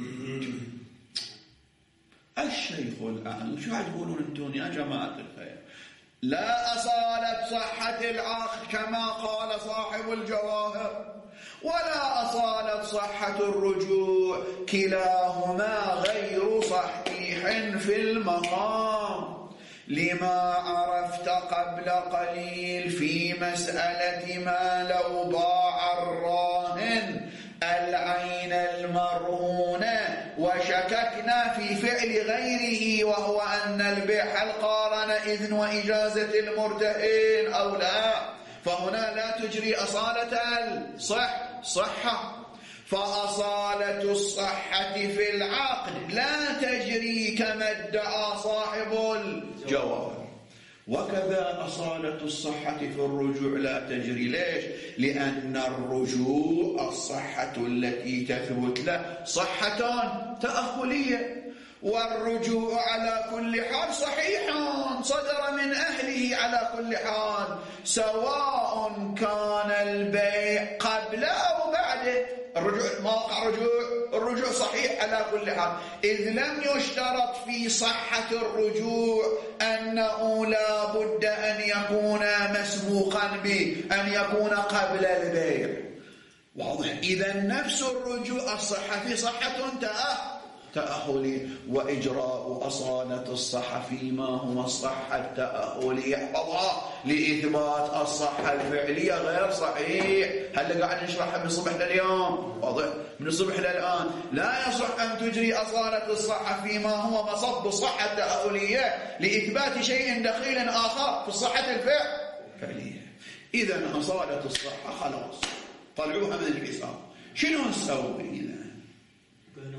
الشيخ الآن شو تقولون انتم يا جماعة الخير؟ لا أصالة صحة العقد كما قال صاحب الجواهر، ولا أصالة صحة الرجوع، كلاهما غير صحيح في المقام. لما عرفت قبل قليل في مسألة ما لو باع الراهن العين المرهونة وشككنا في فعل غيره وهو أن البيع هل قارن إذن وإجازة المرتهن أو لا، فهنا لا تجري أصالة الصح صحة. فأصالة الصحة في العقد لا تجري كما ادعى صاحب الجواهر، وكذا أصالة الصحة في الرجوع لا تجري. ليش؟ لأن الرجوع الصحة التي تثبت له صحة تأخلية، والرجوع على كل حال صحيح صدر من أهله على كل حال، سواء كان البيع قبل أو بعده. الرجوع موقع الرجوع الرجوع صحيح على كل حال، إذ لم يشترط في صحة الرجوع أنه لا بد أن يكون مسبوقا بأن يكون قبل البيع. واضح؟ إذا نفس الرجوع الصحة في صحة تأهلي، وإجراء أصالة الصحة فيما هو الصحة التأهلي يحفظها لإثبات الصحة الفعلية غير صحيح. هل قاعد نشرحها من الصبح لليوم؟ واضح؟ من الصبح للآن لا يصح أن تجري أصالة الصحة فيما هو مصب الصحة التأهلية لإثبات شيء دخيل آخر في الصحة الفعلية. إذا أصالة الصحة خلاص طلعوها من الحساب. شنو نسوي إذا؟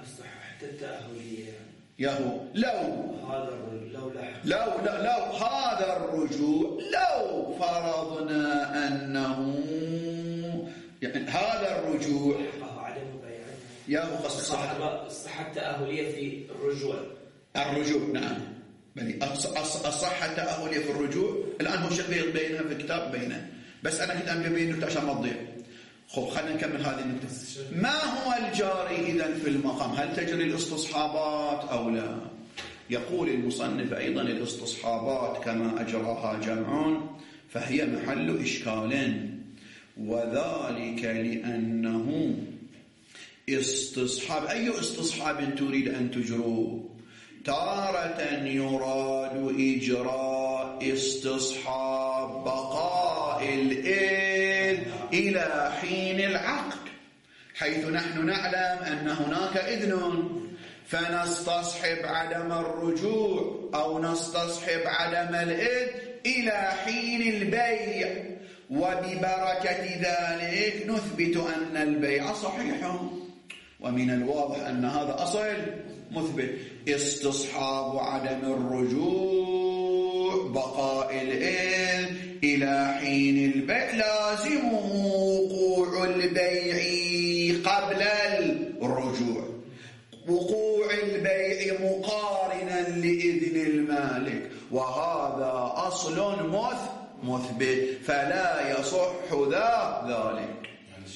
حتى التأهلية يعني. يهو لو هذا لو لو لو لو هذا الرجوع لو فرضنا أنه يعني هذا الرجوع عدم بيعه يهو خاص الصحة الصحة التأهلية في الرجوع الرجوع نعم يعني الصحة التأهلية في الرجوع الآن هو شغال بينها في الكتاب بينه بس أنا كنت أملي بينه عشان ما تضيع. خب خلينا نكمل هذه النقطة. ما هو الجاري إذن في المقام؟ هل تجري الاستصحابات أو لا؟ يقول المصنف أيضا الاستصحابات كما أجراها جمع فهي محل إشكال وذلك لأنه استصحاب. أي استصحاب تريد أن تجروا؟ تارة يراد إجراء استصحاب بقاء الإذن إلى حين العقد حيث نحن نعلم أن هناك إذن فنستصحب عدم الرجوع أو نستصحب عدم الإذن إلى حين البيع وببركة ذلك نثبت أن البيع صحيح. ومن الواضح أن هذا أصل مثبت. استصحاب عدم الرجوع بقاء الإذن إلى حين البيع لازمه وقوع البيع قبل الرجوع وقوع البيع مقارنا لإذن المالك وهذا أصل مثبت فلا يصح ذا ذلك.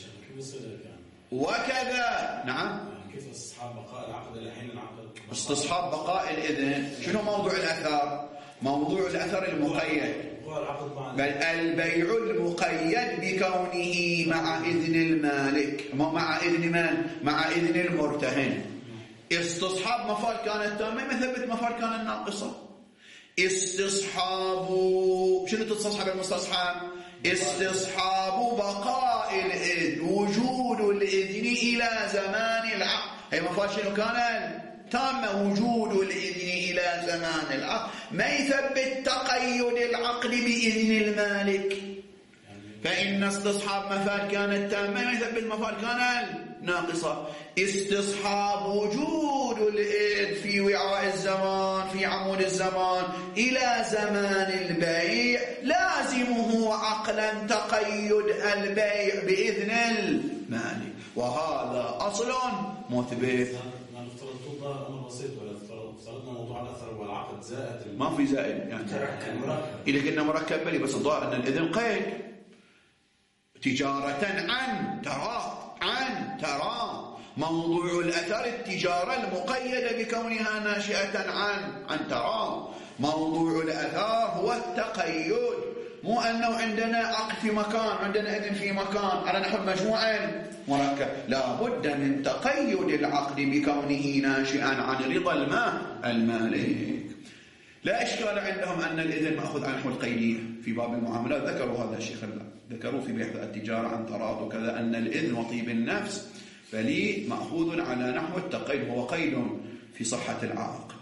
وكذا نعم كيف استصحاب بقاء العقد الى حين العقد؟ استصحاب بقاء الاذن شنو موضوع الاثر؟ موضوع الاثر المقيد بل البيع المقيد بكونه مع اذن المالك مع اذن من؟ مع اذن المرتهن. استصحاب مفعول كانت تامه مثبت مفعول كانت ناقصه. استصحاب شنو تستصحب المستصحب؟ استصحاب بقاء الإذن وجود الإذن إلى زمان العقد. هي مفعول شنو كان؟ تام وجود الإذن إلى زمان العقد ما يثبت تقيد العقد بإذن المالك. فإن استصحاب مفعول كانت تامة ما يثبت مفعول كانت ناقصة. استصحاب وجود الإذن في وعاء الزمان في عمود الزمان إلى زمان البيع لازمه عقلا تقيد البيع بإذن المالك وهذا أصل مثبت. افترضنا أمر بسيط ولا افترضنا موضوع الأثر والعقد زائد ما في زائد يعني إذا كنا مركب بلي بس الظاهر أن الإذن قيد تجارة عن ترى عن ترى موضوع الأثر التجارة المقيدة بكونها ناشئة عن عن ترى. موضوع الأثر هو التقيد مو أنه عندنا عقد في مكان عندنا إذن في مكان على نحو مجموعة مركب لا بد من تقيد العقد بكونه ناشئا عن رضا الماء المالك. لا إشكال عندهم أن الإذن مأخذ عن نحو القيدية في باب المعاملات ذكروا هذا الشيخ ذكروا في بحث التجارة عن تراض وكذا أن الإذن وطيب النفس فلي مأخوذ على نحو التقيد هو قيد في صحة العقد.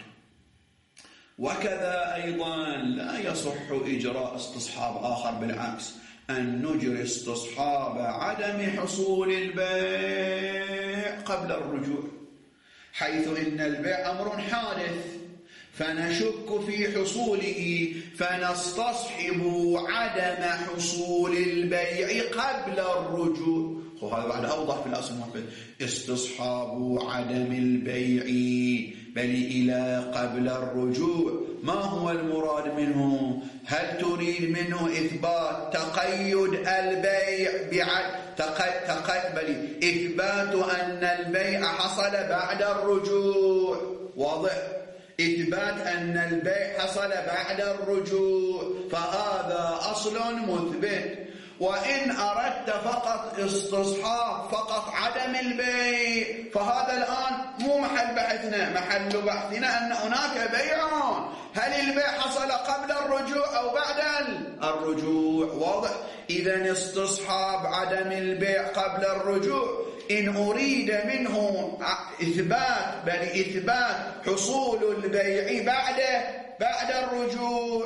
وكذا أيضا لا يصح إجراء استصحاب آخر بالعكس أن نجري استصحاب عدم حصول البيع قبل الرجوع حيث إن البيع أمر حادث فنشك في حصوله فنستصحب عدم حصول البيع قبل الرجوع. وهذا بعد أوضح في الأصل المحفظ. استصحاب عدم البيع بل إلى قبل الرجوع ما هو المراد منه؟ هل تريد منه إثبات تقيد البيع بعد تقيد تقيد بل إثبات أن البيع حصل بعد الرجوع؟ واضح؟ إثبات أن البيع حصل بعد الرجوع فهذا أصل مثبت. وإن أردت فقط استصحاب فقط عدم البيع فهذا الآن مو محل بحثنا. محل بحثنا أن هناك بيع هل البيع حصل قبل الرجوع أو بعد الرجوع. واضح؟ إذن استصحاب عدم البيع قبل الرجوع إن أريد منه إثبات بل إثبات حصول البيع بعد بعد الرجوع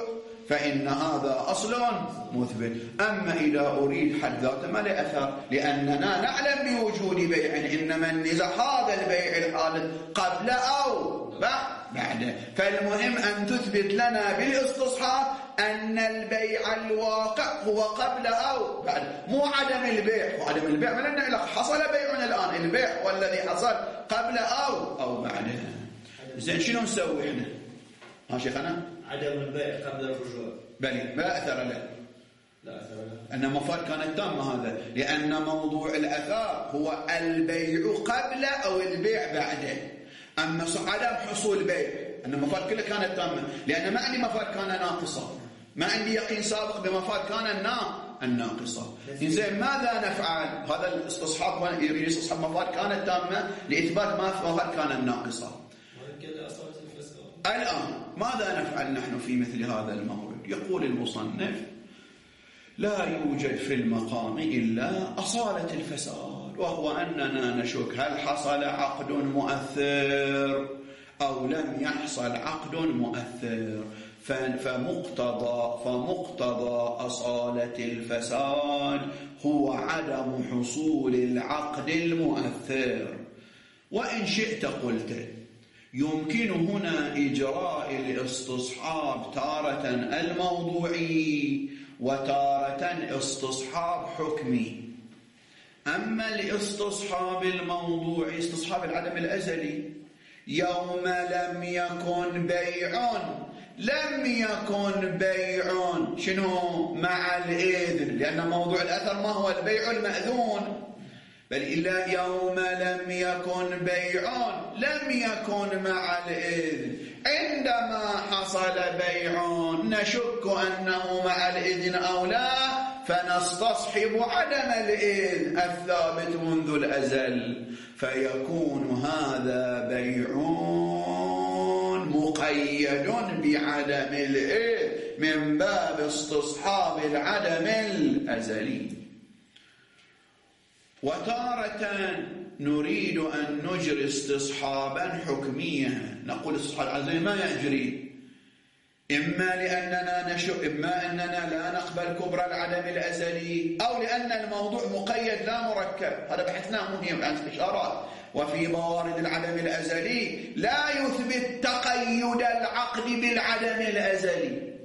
فإن هذا أصل مثبت. أما إذا أريد حد ذاته ما له أثر، لأننا نعلم بوجود بيع، إنما النزاع هذا البيع الحادث قبل أو بعد. فالمهم أن تثبت لنا بالاستصحاب أن البيع الواقع هو قبل أو بعد، مو عدم البيع. وعدم البيع من أنه حصل بيعنا الآن، البيع والذي حصل قبل أو أو بعد. زين شنو نسوي إحنا؟ ها شيخنا؟ عدم البيع قبل الرجوع بلي ما أثر له، لا أثر له، أن مفاد كانت تامة هذا، لأن موضوع الأثار هو البيع قبل أو البيع بعده. أما عدم حصول بيع أن مفاد كلها كانت تامة، لأن ما عندي مفاد كان ناقصة، ما عندي يقين سابق بمفاد كان الناقصة. إنزين ماذا نفعل؟ هذا الاستصحاب يريد استصحاب مفاد كانت تامة لإثبات ما مفاد كان ناقصة. الآن ماذا نفعل نحن في مثل هذا المورد؟ يقول المصنف: لا يوجد في المقام إلا أصالة الفساد، وهو أننا نشك هل حصل عقد مؤثر أو لم يحصل عقد مؤثر. فمقتضى فمقتضى أصالة الفساد هو عدم حصول العقد المؤثر. وإن شئت قلت يمكن هنا إجراء الاستصحاب تارة الموضوعي وتارة استصحاب حكمي. أما الاستصحاب الموضوعي استصحاب العدم الأزلي، يوم لم يكن بيع لم يكن بيع شنو مع الإذن، لأن موضوع الأثر ما هو البيع المأذون، بل إلا يوم لم يكن بيع لم يكن مع الإذن. عندما حصل بيع نشك أنه مع الإذن أو لا، فنستصحب عدم الإذن الثابت منذ الأزل، فيكون هذا بيع مقيد بعدم الإذن من باب استصحاب العدم الأزلي. وتارة نريد أن نجري استصحابا حكميا، نقول استصحاب العزم ما يجري، إما لأننا نشك، إما أننا لا نقبل كبرى العدم الأزلي، أو لأن الموضوع مقيد لا مركب. هذا بحثناه مهم عن استشارات. وفي موارد العدم الأزلي لا يثبت تقيد العقد بالعدم الأزلي.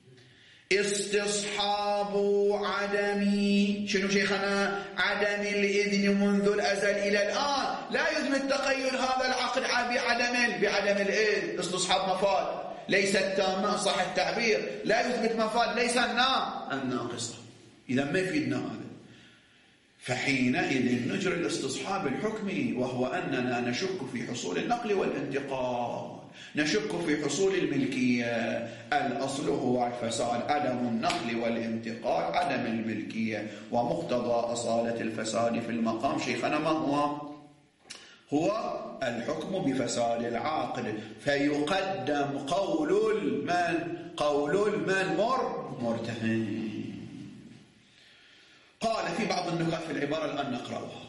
استصحاب عدمي شنو شيخنا؟ عدم الإذن منذ الأزل إلى الآن لا يثبت تقيد هذا العقد بعدم بعدم الإذن. استصحاب مفاد ليس التامة صح التعبير، لا يثبت مفاد ليس الناقصة. إذا ما يفيدنا هذا. فحينئذ نجري الاستصحاب الحكمي، وهو أننا نشك في حصول النقل والانتقال، نشك في حصول الملكية. الأصل هو الفساد، عدم النقل والانتقال عدم الملكية. ومقتضى أصالة الفساد في المقام شيخنا ما هو؟ هو الحكم بفساد العقد، فيقدم قول من؟ قول من مر مرتهن. قال في بعض النكات في العبارة الآن نقرأها: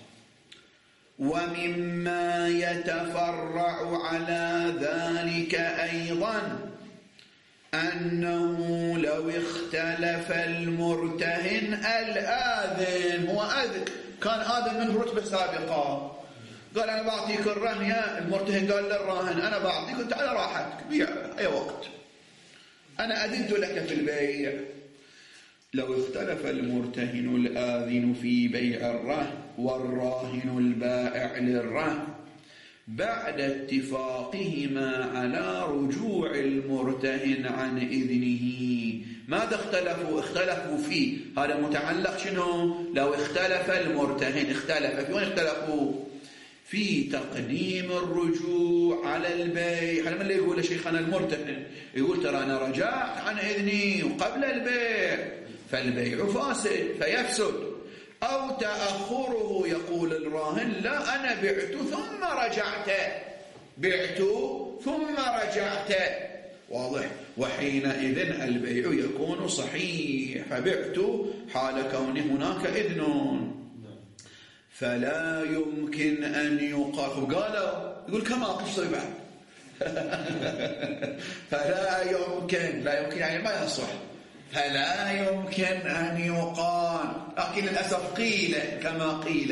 ومما يتفرع على ذلك أيضا أنه لو اختلف المرتهن الآذن، هو آذن كان آذن من رتبة سابقة، قال أنا بعطيك الرهن يا المرتهن، قال للراهن أنا بعطيك أنت على راحتك بيع أي وقت، أنا أذنت لك في البيع. لو اختلف المرتهن الآذن في بيع الرهن والراهن البائع للرهن بعد اتفاقهما على رجوع المرتهن عن إذنه، ماذا اختلفوا؟ اختلفوا فيه، هذا متعلق شنو؟ لو اختلف المرتهن، اختلف في وين اختلفوا؟ في تقديم الرجوع على البيع. هذا من اللي يقول شيخنا المرتهن، يقول ترى أنا رجعت عن إذني وقبل البيع، فالبيع فاسد فيفسد. أو تأخره، يقول الراهن لا أنا بعت ثم رجعت، بعت ثم رجعت، واضح؟ وحينئذ البيع يكون صحيح، فبعت حال كون هناك إذن، فلا يمكن أن يقال. قال يقول كما قصة بعد فلا يمكن لا يمكن يعني ما يصح، فلا يمكن أن يقال، لكن للأسف قيل كما قيل.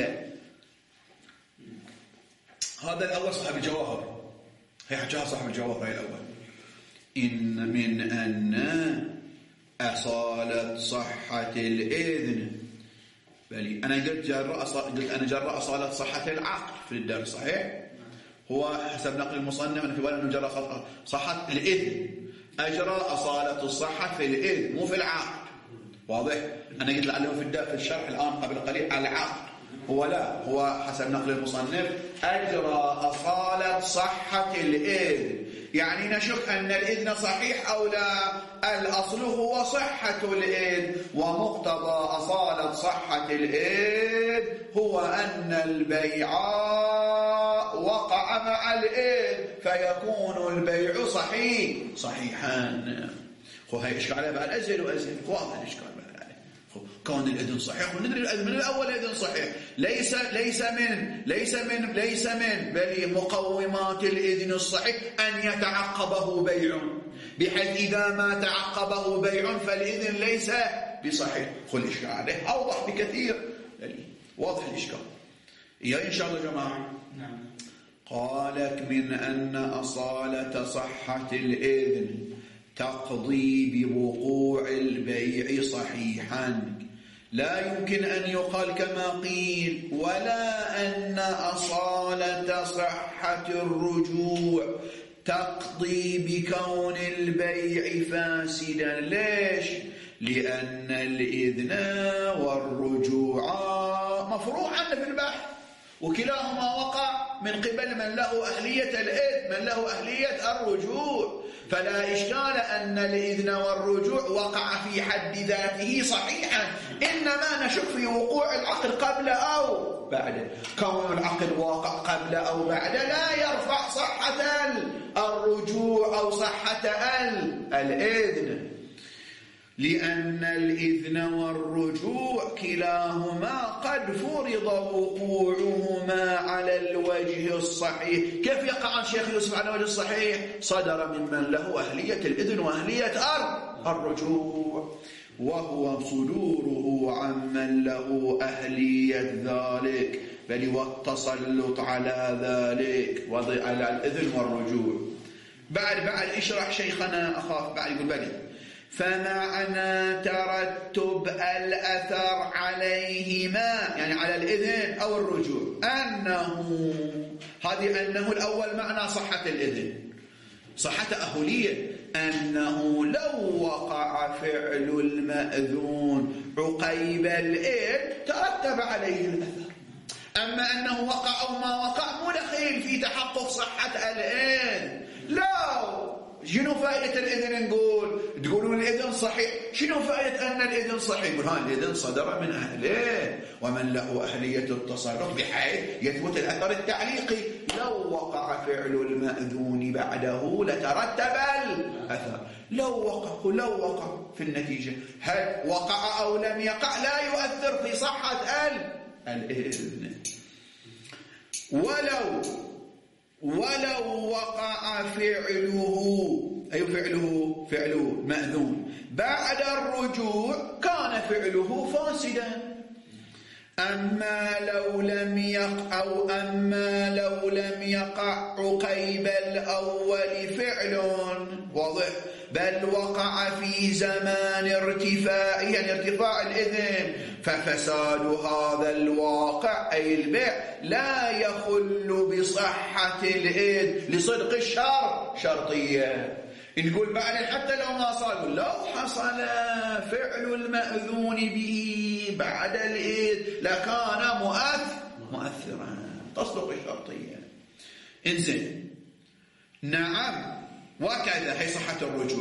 هذا الأول صاحب الجواهر، هي حجاها صاحب الجواهر هي الأول. إن من أن أصالة صحة الإذن، بل أنا قلت جراء قلت أنا جراء أصالة صحة العقل في الدرس صحيح؟ هو حسب نقل المصنف أنه في بالي أنه جراء صحة الإذن، أجرى أصالة الصحة في الإذن مو في العقل. واضح؟ أنا قلت لعله في في الشرح الآن قبل قليل العقل، هو لا، هو حسب نقل المصنف أجرى أصالة صحة الإذن، يعني نشك أن الإذن صحيح أو لا، الأصل هو صحة الإذن، ومقتضى أصالة صحة الإذن هو أن البيع وقع مع الإذن فيكون البيع صحيح صحيحا. خو هاي إشكال عليه بعد أزل وأزل، واضح الإشكال بعد عليه. كون الإذن صحيح وندري الإذن من الأول الإذن صحيح، ليس ليس من ليس من ليس من بل مقومات الإذن الصحيح أن يتعقبه بيع، بحيث إذا ما تعقبه بيع فالإذن ليس بصحيح. خو الإشكال عليه أوضح بكثير، واضح الإشكال. يا إن شاء الله جماعة. نعم. قالك من أن أصالة صحة الإذن تقضي بوقوع البيع صحيحا، لا يمكن أن يقال كما قيل، ولا أن أصالة صحة الرجوع تقضي بكون البيع فاسدا. ليش؟ لأن الإذن والرجوع مفروعا في البحث، وكلاهما وقع من قبل من له أهلية الإذن، من له أهلية الرجوع، فلا إشكال أن الإذن والرجوع وقع في حد ذاته صحيحا، إنما نشك في وقوع العقد قبل أو بعد. كون العقد واقع قبل أو بعد لا يرفع صحة الرجوع أو صحة الإذن، لأن الإذن والرجوع كلاهما قد فرض وقوعهما على الوجه الصحيح. كيف يقع الشيخ يوسف على الوجه الصحيح؟ صدر ممن له أهلية الإذن وأهلية الرجوع، وهو صدوره عمن له أهلية ذلك، بل والتسلط على ذلك وضع على الإذن والرجوع. بعد بعد اشرح شيخنا أخاف بعد يقول بلي فمعنى ترتب الأثر عليهما يعني على الإذن أو الرجوع أنه هذه أنه الأول معنى صحة الإذن صحة أهلية، أنه لو وقع فعل المأذون عقيب الإذن ترتب عليه الأثر، أما أنه وقع أو ما وقع مو دخيل في تحقق صحة الإذن. لو شنو فائدة الإذن؟ نقول تقولون الإذن صحيح، شنو فائدة أن الإذن صحيح؟ يقول ها الإذن صدر من أهله ومن له أهلية التصرف بحيث يثبت الأثر التعليقي. لو وقع فعل المأذون بعده لترتب الأثر. لو وقع لو وقع في النتيجة هل وقع أو لم يقع لا يؤثر في صحة الإذن. ولو ولو وقع فعله أي فعله فعله مأذون بعد الرجوع كان فعله فاسدا. أما لو لم يقع أو أما لو لم يقع عقيب الأول فعل واضح بل وقع في زمان ارتفاع يعني ارتفاع الإذن، ففساد هذا الواقع أي البيع لا يخل بصحة الإذن لصدق الشر شرطية. نقول بعد حتى لو ما صار لو حصل فعل المأذون به بعد الإذن لكان مؤثر مؤثرا تصدق الشرطية. انزين نعم وكذا هي صحة الرجوع.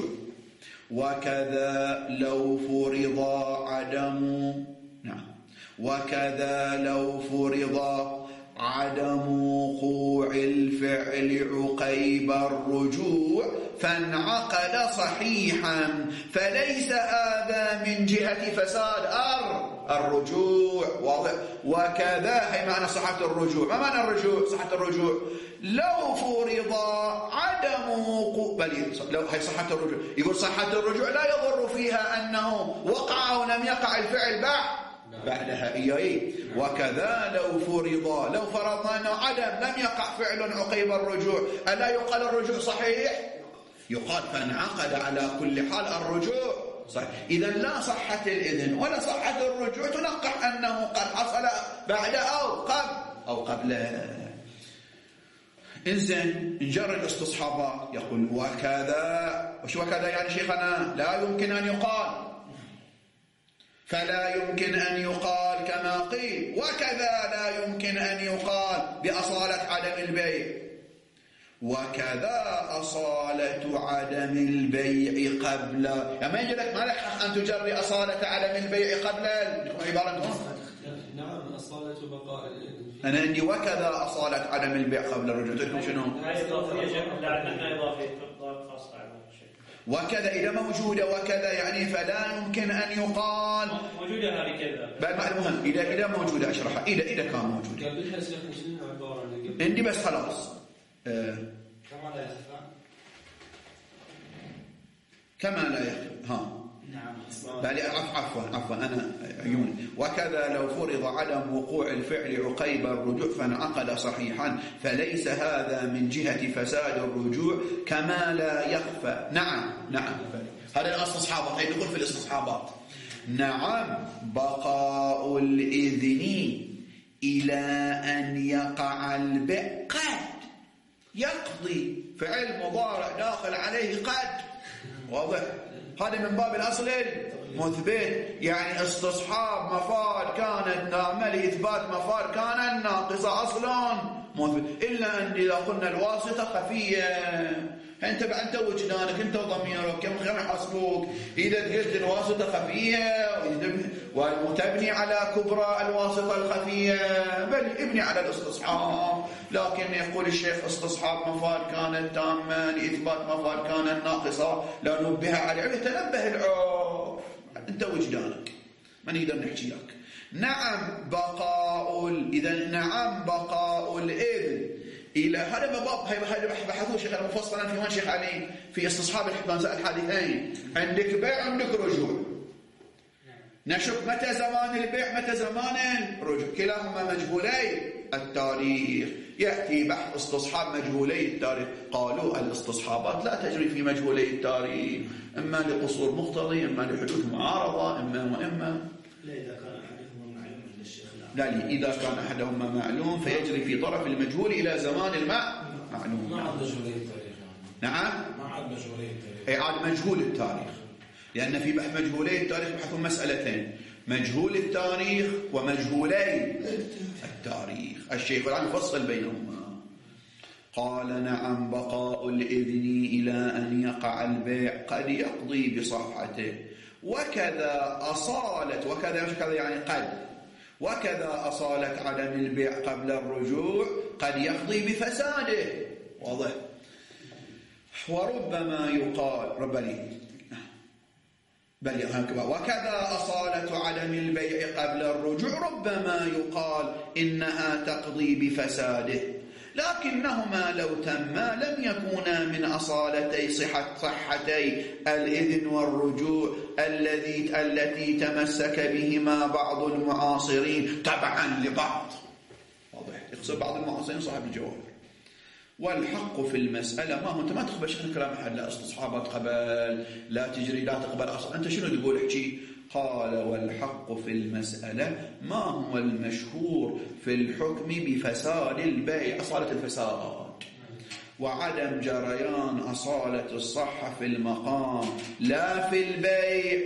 وكذا لو فرض عدم نعم وكذا لو فرض عدم وقوع الفعل عقيب الرجوع فانعقد صحيحا، فليس هذا من جهة فساد الرجوع، واضح. وكذا هي معنى صحة الرجوع. ما معنى الرجوع؟ صحة الرجوع لو فرض عدم وقوع، بل لو هي صحة الرجوع، يقول صحة الرجوع لا يضر فيها أنه وقع أو لم يقع الفعل بعد بعدها. إيه. وكذا لو فرض، لو فرضنا أنه عدم لم يقع فعل عقيب الرجوع، ألا يقال الرجوع صحيح؟ يقال فانعقد على كل حال الرجوع صحيح. إذا لا صحة الإذن ولا صحة الرجوع تنقح أنه قد حصل بعد أو قبل أو قبل. إنزين نجرد استصحابات، يقول وكذا. وش وكذا يعني شيخنا؟ لا يمكن أن يقال، فلا يمكن أن يقال كما قيل. وكذا لا يمكن أن يقال بأصالة عدم البيع. وكذا أصالة عدم البيع قبل، يعني ما يجي لك ما لك أن تجري أصالة عدم البيع قبل عبارة. نعم أصالة بقاء الإذن. أنا عندي وكذا أصالة عدم البيع قبل الرجوع. تقول شنو؟ هاي إضافية لا عندنا إضافية خاصة على الشيء. وكذا إذا موجودة وكذا يعني فلا يمكن أن يقال موجودة هذه كذا. بل المهم إذا إذا موجودة أشرحها. إذا إذا كان موجودة. قبلها شيخنا شنو عبارة اللي عندي بس خلاص. أه كما لا يخفى. كما لا يخفى. ها. نعم. بل عفوا عفوا أنا عيوني. وكذا لو فرض عدم وقوع الفعل عقيب الرجوع فانعقد صحيحا، فليس هذا من جهة فساد الرجوع كما لا يخفى. نعم نعم هذا الاستصحابات. هي يقول في الاستصحابات نعم بقاء الإذن إلى أن يقع البيع قد يقضي، فعل مضارع داخل عليه قد، واضح. هذا من باب الأصل المثبت، يعني استصحاب مفاد كانت ناقصة لإثبات مفاد كانت ناقصة أصلا مثبت، إلا أن إذا قلنا الواسطة خفية. أنت أنت وجدانك أنت وضميرك كم خير يحاسبوك إذا قلت الواسطة خفية وتبني على كبرى الواسطة الخفية، بل ابني على الاستصحاب. لكن يقول الشيخ استصحاب مفاد كانت تامة لإثبات مفاد كانت ناقصة لا نبه عليه. تنبه العرف أنت وجدانك ما نقدر نحكي لك. نعم بقاء، إذا نعم بقاء الإذن إلى هذا باب. هذا بحثوه شيخ مفصلا في وين شيخ علي في استصحاب الحادثين. عندك بيع عندك رجوع. نشوف متى زمان البيع متى زمان الرجوع، كلاهما مجهولي التاريخ. يأتي بحث استصحاب مجهولي التاريخ، قالوا الاستصحابات لا تجري في مجهولي التاريخ، إما لقصور مقتضي إما لحدوث معارضة إما وإما. لا إذا كان أحدهما معلوم عند الشيخ. لا لي إذا كان أحدهما معلوم فيجري في طرف المجهول إلى زمان المعلوم. ما عاد مجهولي التاريخ. نعم ما عاد مجهولي التاريخ. أي عاد مجهول التاريخ، لأن في بحث مجهولي التاريخ بحثوا مسألتين: مجهول التاريخ ومجهولي التاريخ. الشيخ الآن يفصل بينهما. قال نعم بقاء الإذن إلى أن يقع البيع قد يقضي بصحته، وكذا أصالة، وكذا مش كذا يعني قد، وكذا أصالة عدم البيع قبل الرجوع قد يقضي بفساده، واضح. وربما يقال ربني بل وكذا أصالة عدم البيع قبل الرجوع ربما يقال إنها تقضي بفساده، لكنهما لو تما لم يكونا من أصالتي صحة صحتي الإذن والرجوع الذي التي تمسك بهما بعض المعاصرين تبعا لبعض، واضح. يقصد بعض المعاصرين صاحب الجوهر. والحق في المسألة ما هو أنت ما تقبل شيء كلام أحد، لا استصحابات قبل، لا تجري، لا تقبل أصلا. أنت شنو تقول احكي؟ قال والحق في المسألة ما هو المشهور في الحكم بفساد البيع، أصالة الفساد، وعدم جريان أصالة الصحة في المقام لا في البيع،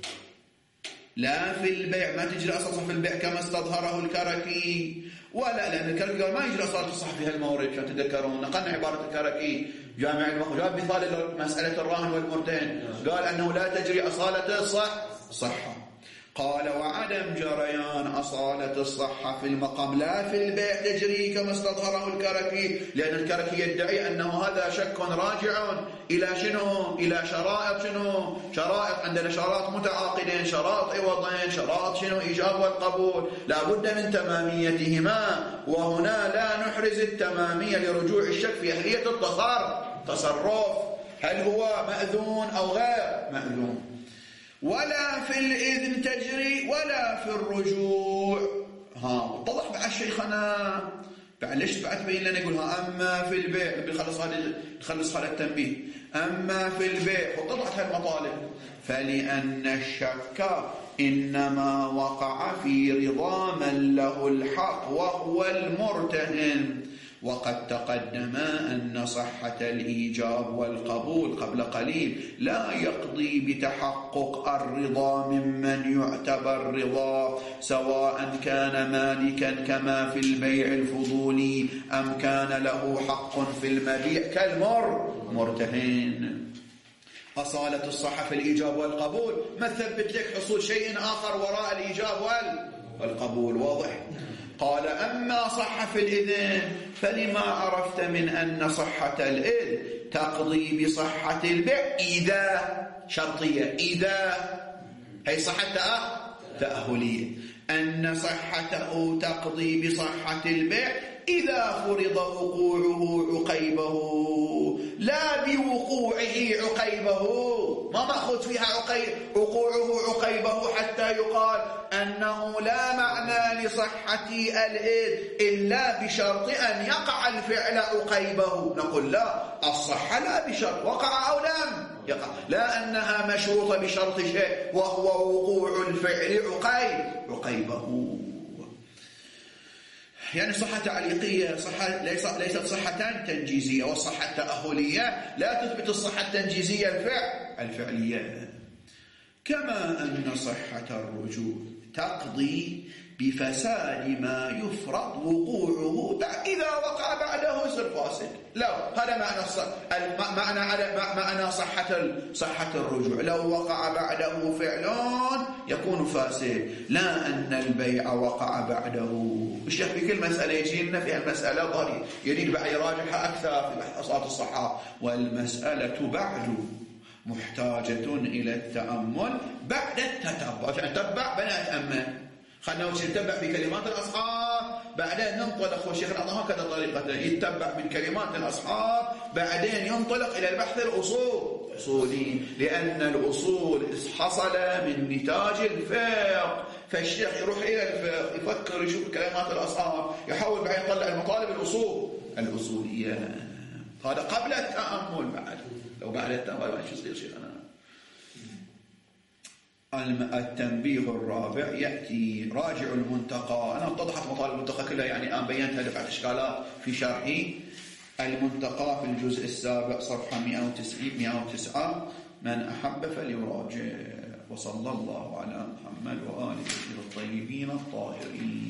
لا في البيع ما تجري أصالة في البيع كما استظهره الكركي، ولا لأن الكركي قال ما يجري أصالة الصحة في هالمورد. كان تذكرون نقلنا عبارة الكركي جامع المخ جاب مثال مسألة الراهن والمرتهن، قال أنه لا تجري أصالة الصح صحة. قال وعدم جريان أصالة الصحة في المقام لا في البيع تجري كما استظهره الكركي، لأن الكركي يدعي أنه هذا شك راجع إلى شنو؟ إلى شرائط شنو؟ شرائط عندنا شرائط متعاقدين، شرائط عوضين، شرائط شنو؟ إيجاب والقبول، لا بد من تماميتهما، وهنا لا نحرز التمامية لرجوع الشك في أهلية التصرف، هل هو مأذون أو غير مأذون. ولا في الإذن تجري ولا في الرجوع. ها اتضح بعد شيخنا بعد ليش بعد بين لنا يقولها أما في البيع بيخلص هذا يخلص هذا التنبيه، أما في البيع واتضحت هالمطالب. فلأن الشك إنما وقع في رضا من له الحق وهو المرتهن، وقد تقدم أن صحة الإيجاب والقبول قبل قليل لا يقضي بتحقق الرضا ممن يعتبر رضا، سواء كان مالكا كما في البيع الفضولي أم كان له حق في المبيع كالمر مرتهن. أصالة الصحة في الإيجاب والقبول ما تثبت لك حصول شيء آخر وراء الإيجاب والقبول، واضح؟ قال أما صحة في الإذن فلما عرفت من أن صحة الإذن تقضي بصحة البيع إذا شرطية، إذا هي صحة تأهلية، أن صحته تقضي بصحة البيع إذا فرض وقوعه عقيبه لا بوقوعه عقيبه، ما مأخذ فيها عقيب وقوعه عقيبه حتى يقال أنه لا معنى لصحة الإذن إلا بشرط أن يقع الفعل عقيبه. نقول لا، الصحة لا بشرط وقع أو لم يقع، لا أنها مشروطة بشرط شيء وهو وقوع الفعل عقيب عقيبه. يعني صحة تعليقية، صحة ليست صحة تنجيزية، والصحة التأهلية لا تثبت الصحة التنجيزية الفعل الفعلية. كما أن صحة الرجوع تقضي بفساد ما يفرض وقوعه إذا وقع بعده يصير فاسد. لو هذا معنى معنى على معنى صحة صحة الرجوع، لو وقع بعده فعل يكون فاسد، لا أن البيع وقع بعده. الشيخ في كل مسألة يجي لنا في المسألة ضري يريد بعد يراجعها أكثر في بحث أصالة الصحة، والمسألة بعد محتاجة إلى التأمل بعد التتبع، نتبع بلا نتأمل، خلنا نتبع بكلمات الأصحاب بعدين ننطلق، والشيخ الأعظم هكذا طريقته يتبع من كلمات الأصحاب بعدين ينطلق إلى البحث الأصول أصولي، لأن الأصول حصل من نتاج الفقه، فالشيخ يروح إلى الفقه يفكر يشوف كلمات الأصحاب يحاول بعدين يطلع المطالب الأصول الأصولية. هذا قبل التأمل، بعد لو بعد التأمل ما يصير شيخنا. التنبيه الرابع يأتي راجع المنتقى. أنا اتضحت مطالب المنتقى كلها، يعني الآن بينتها دفعت إشكالات في شرحي. المنتقى في الجزء السابع صفحة مئة وتسعة، من أحب فليراجع. وصلى الله على محمد وآله الطيبين الطاهرين.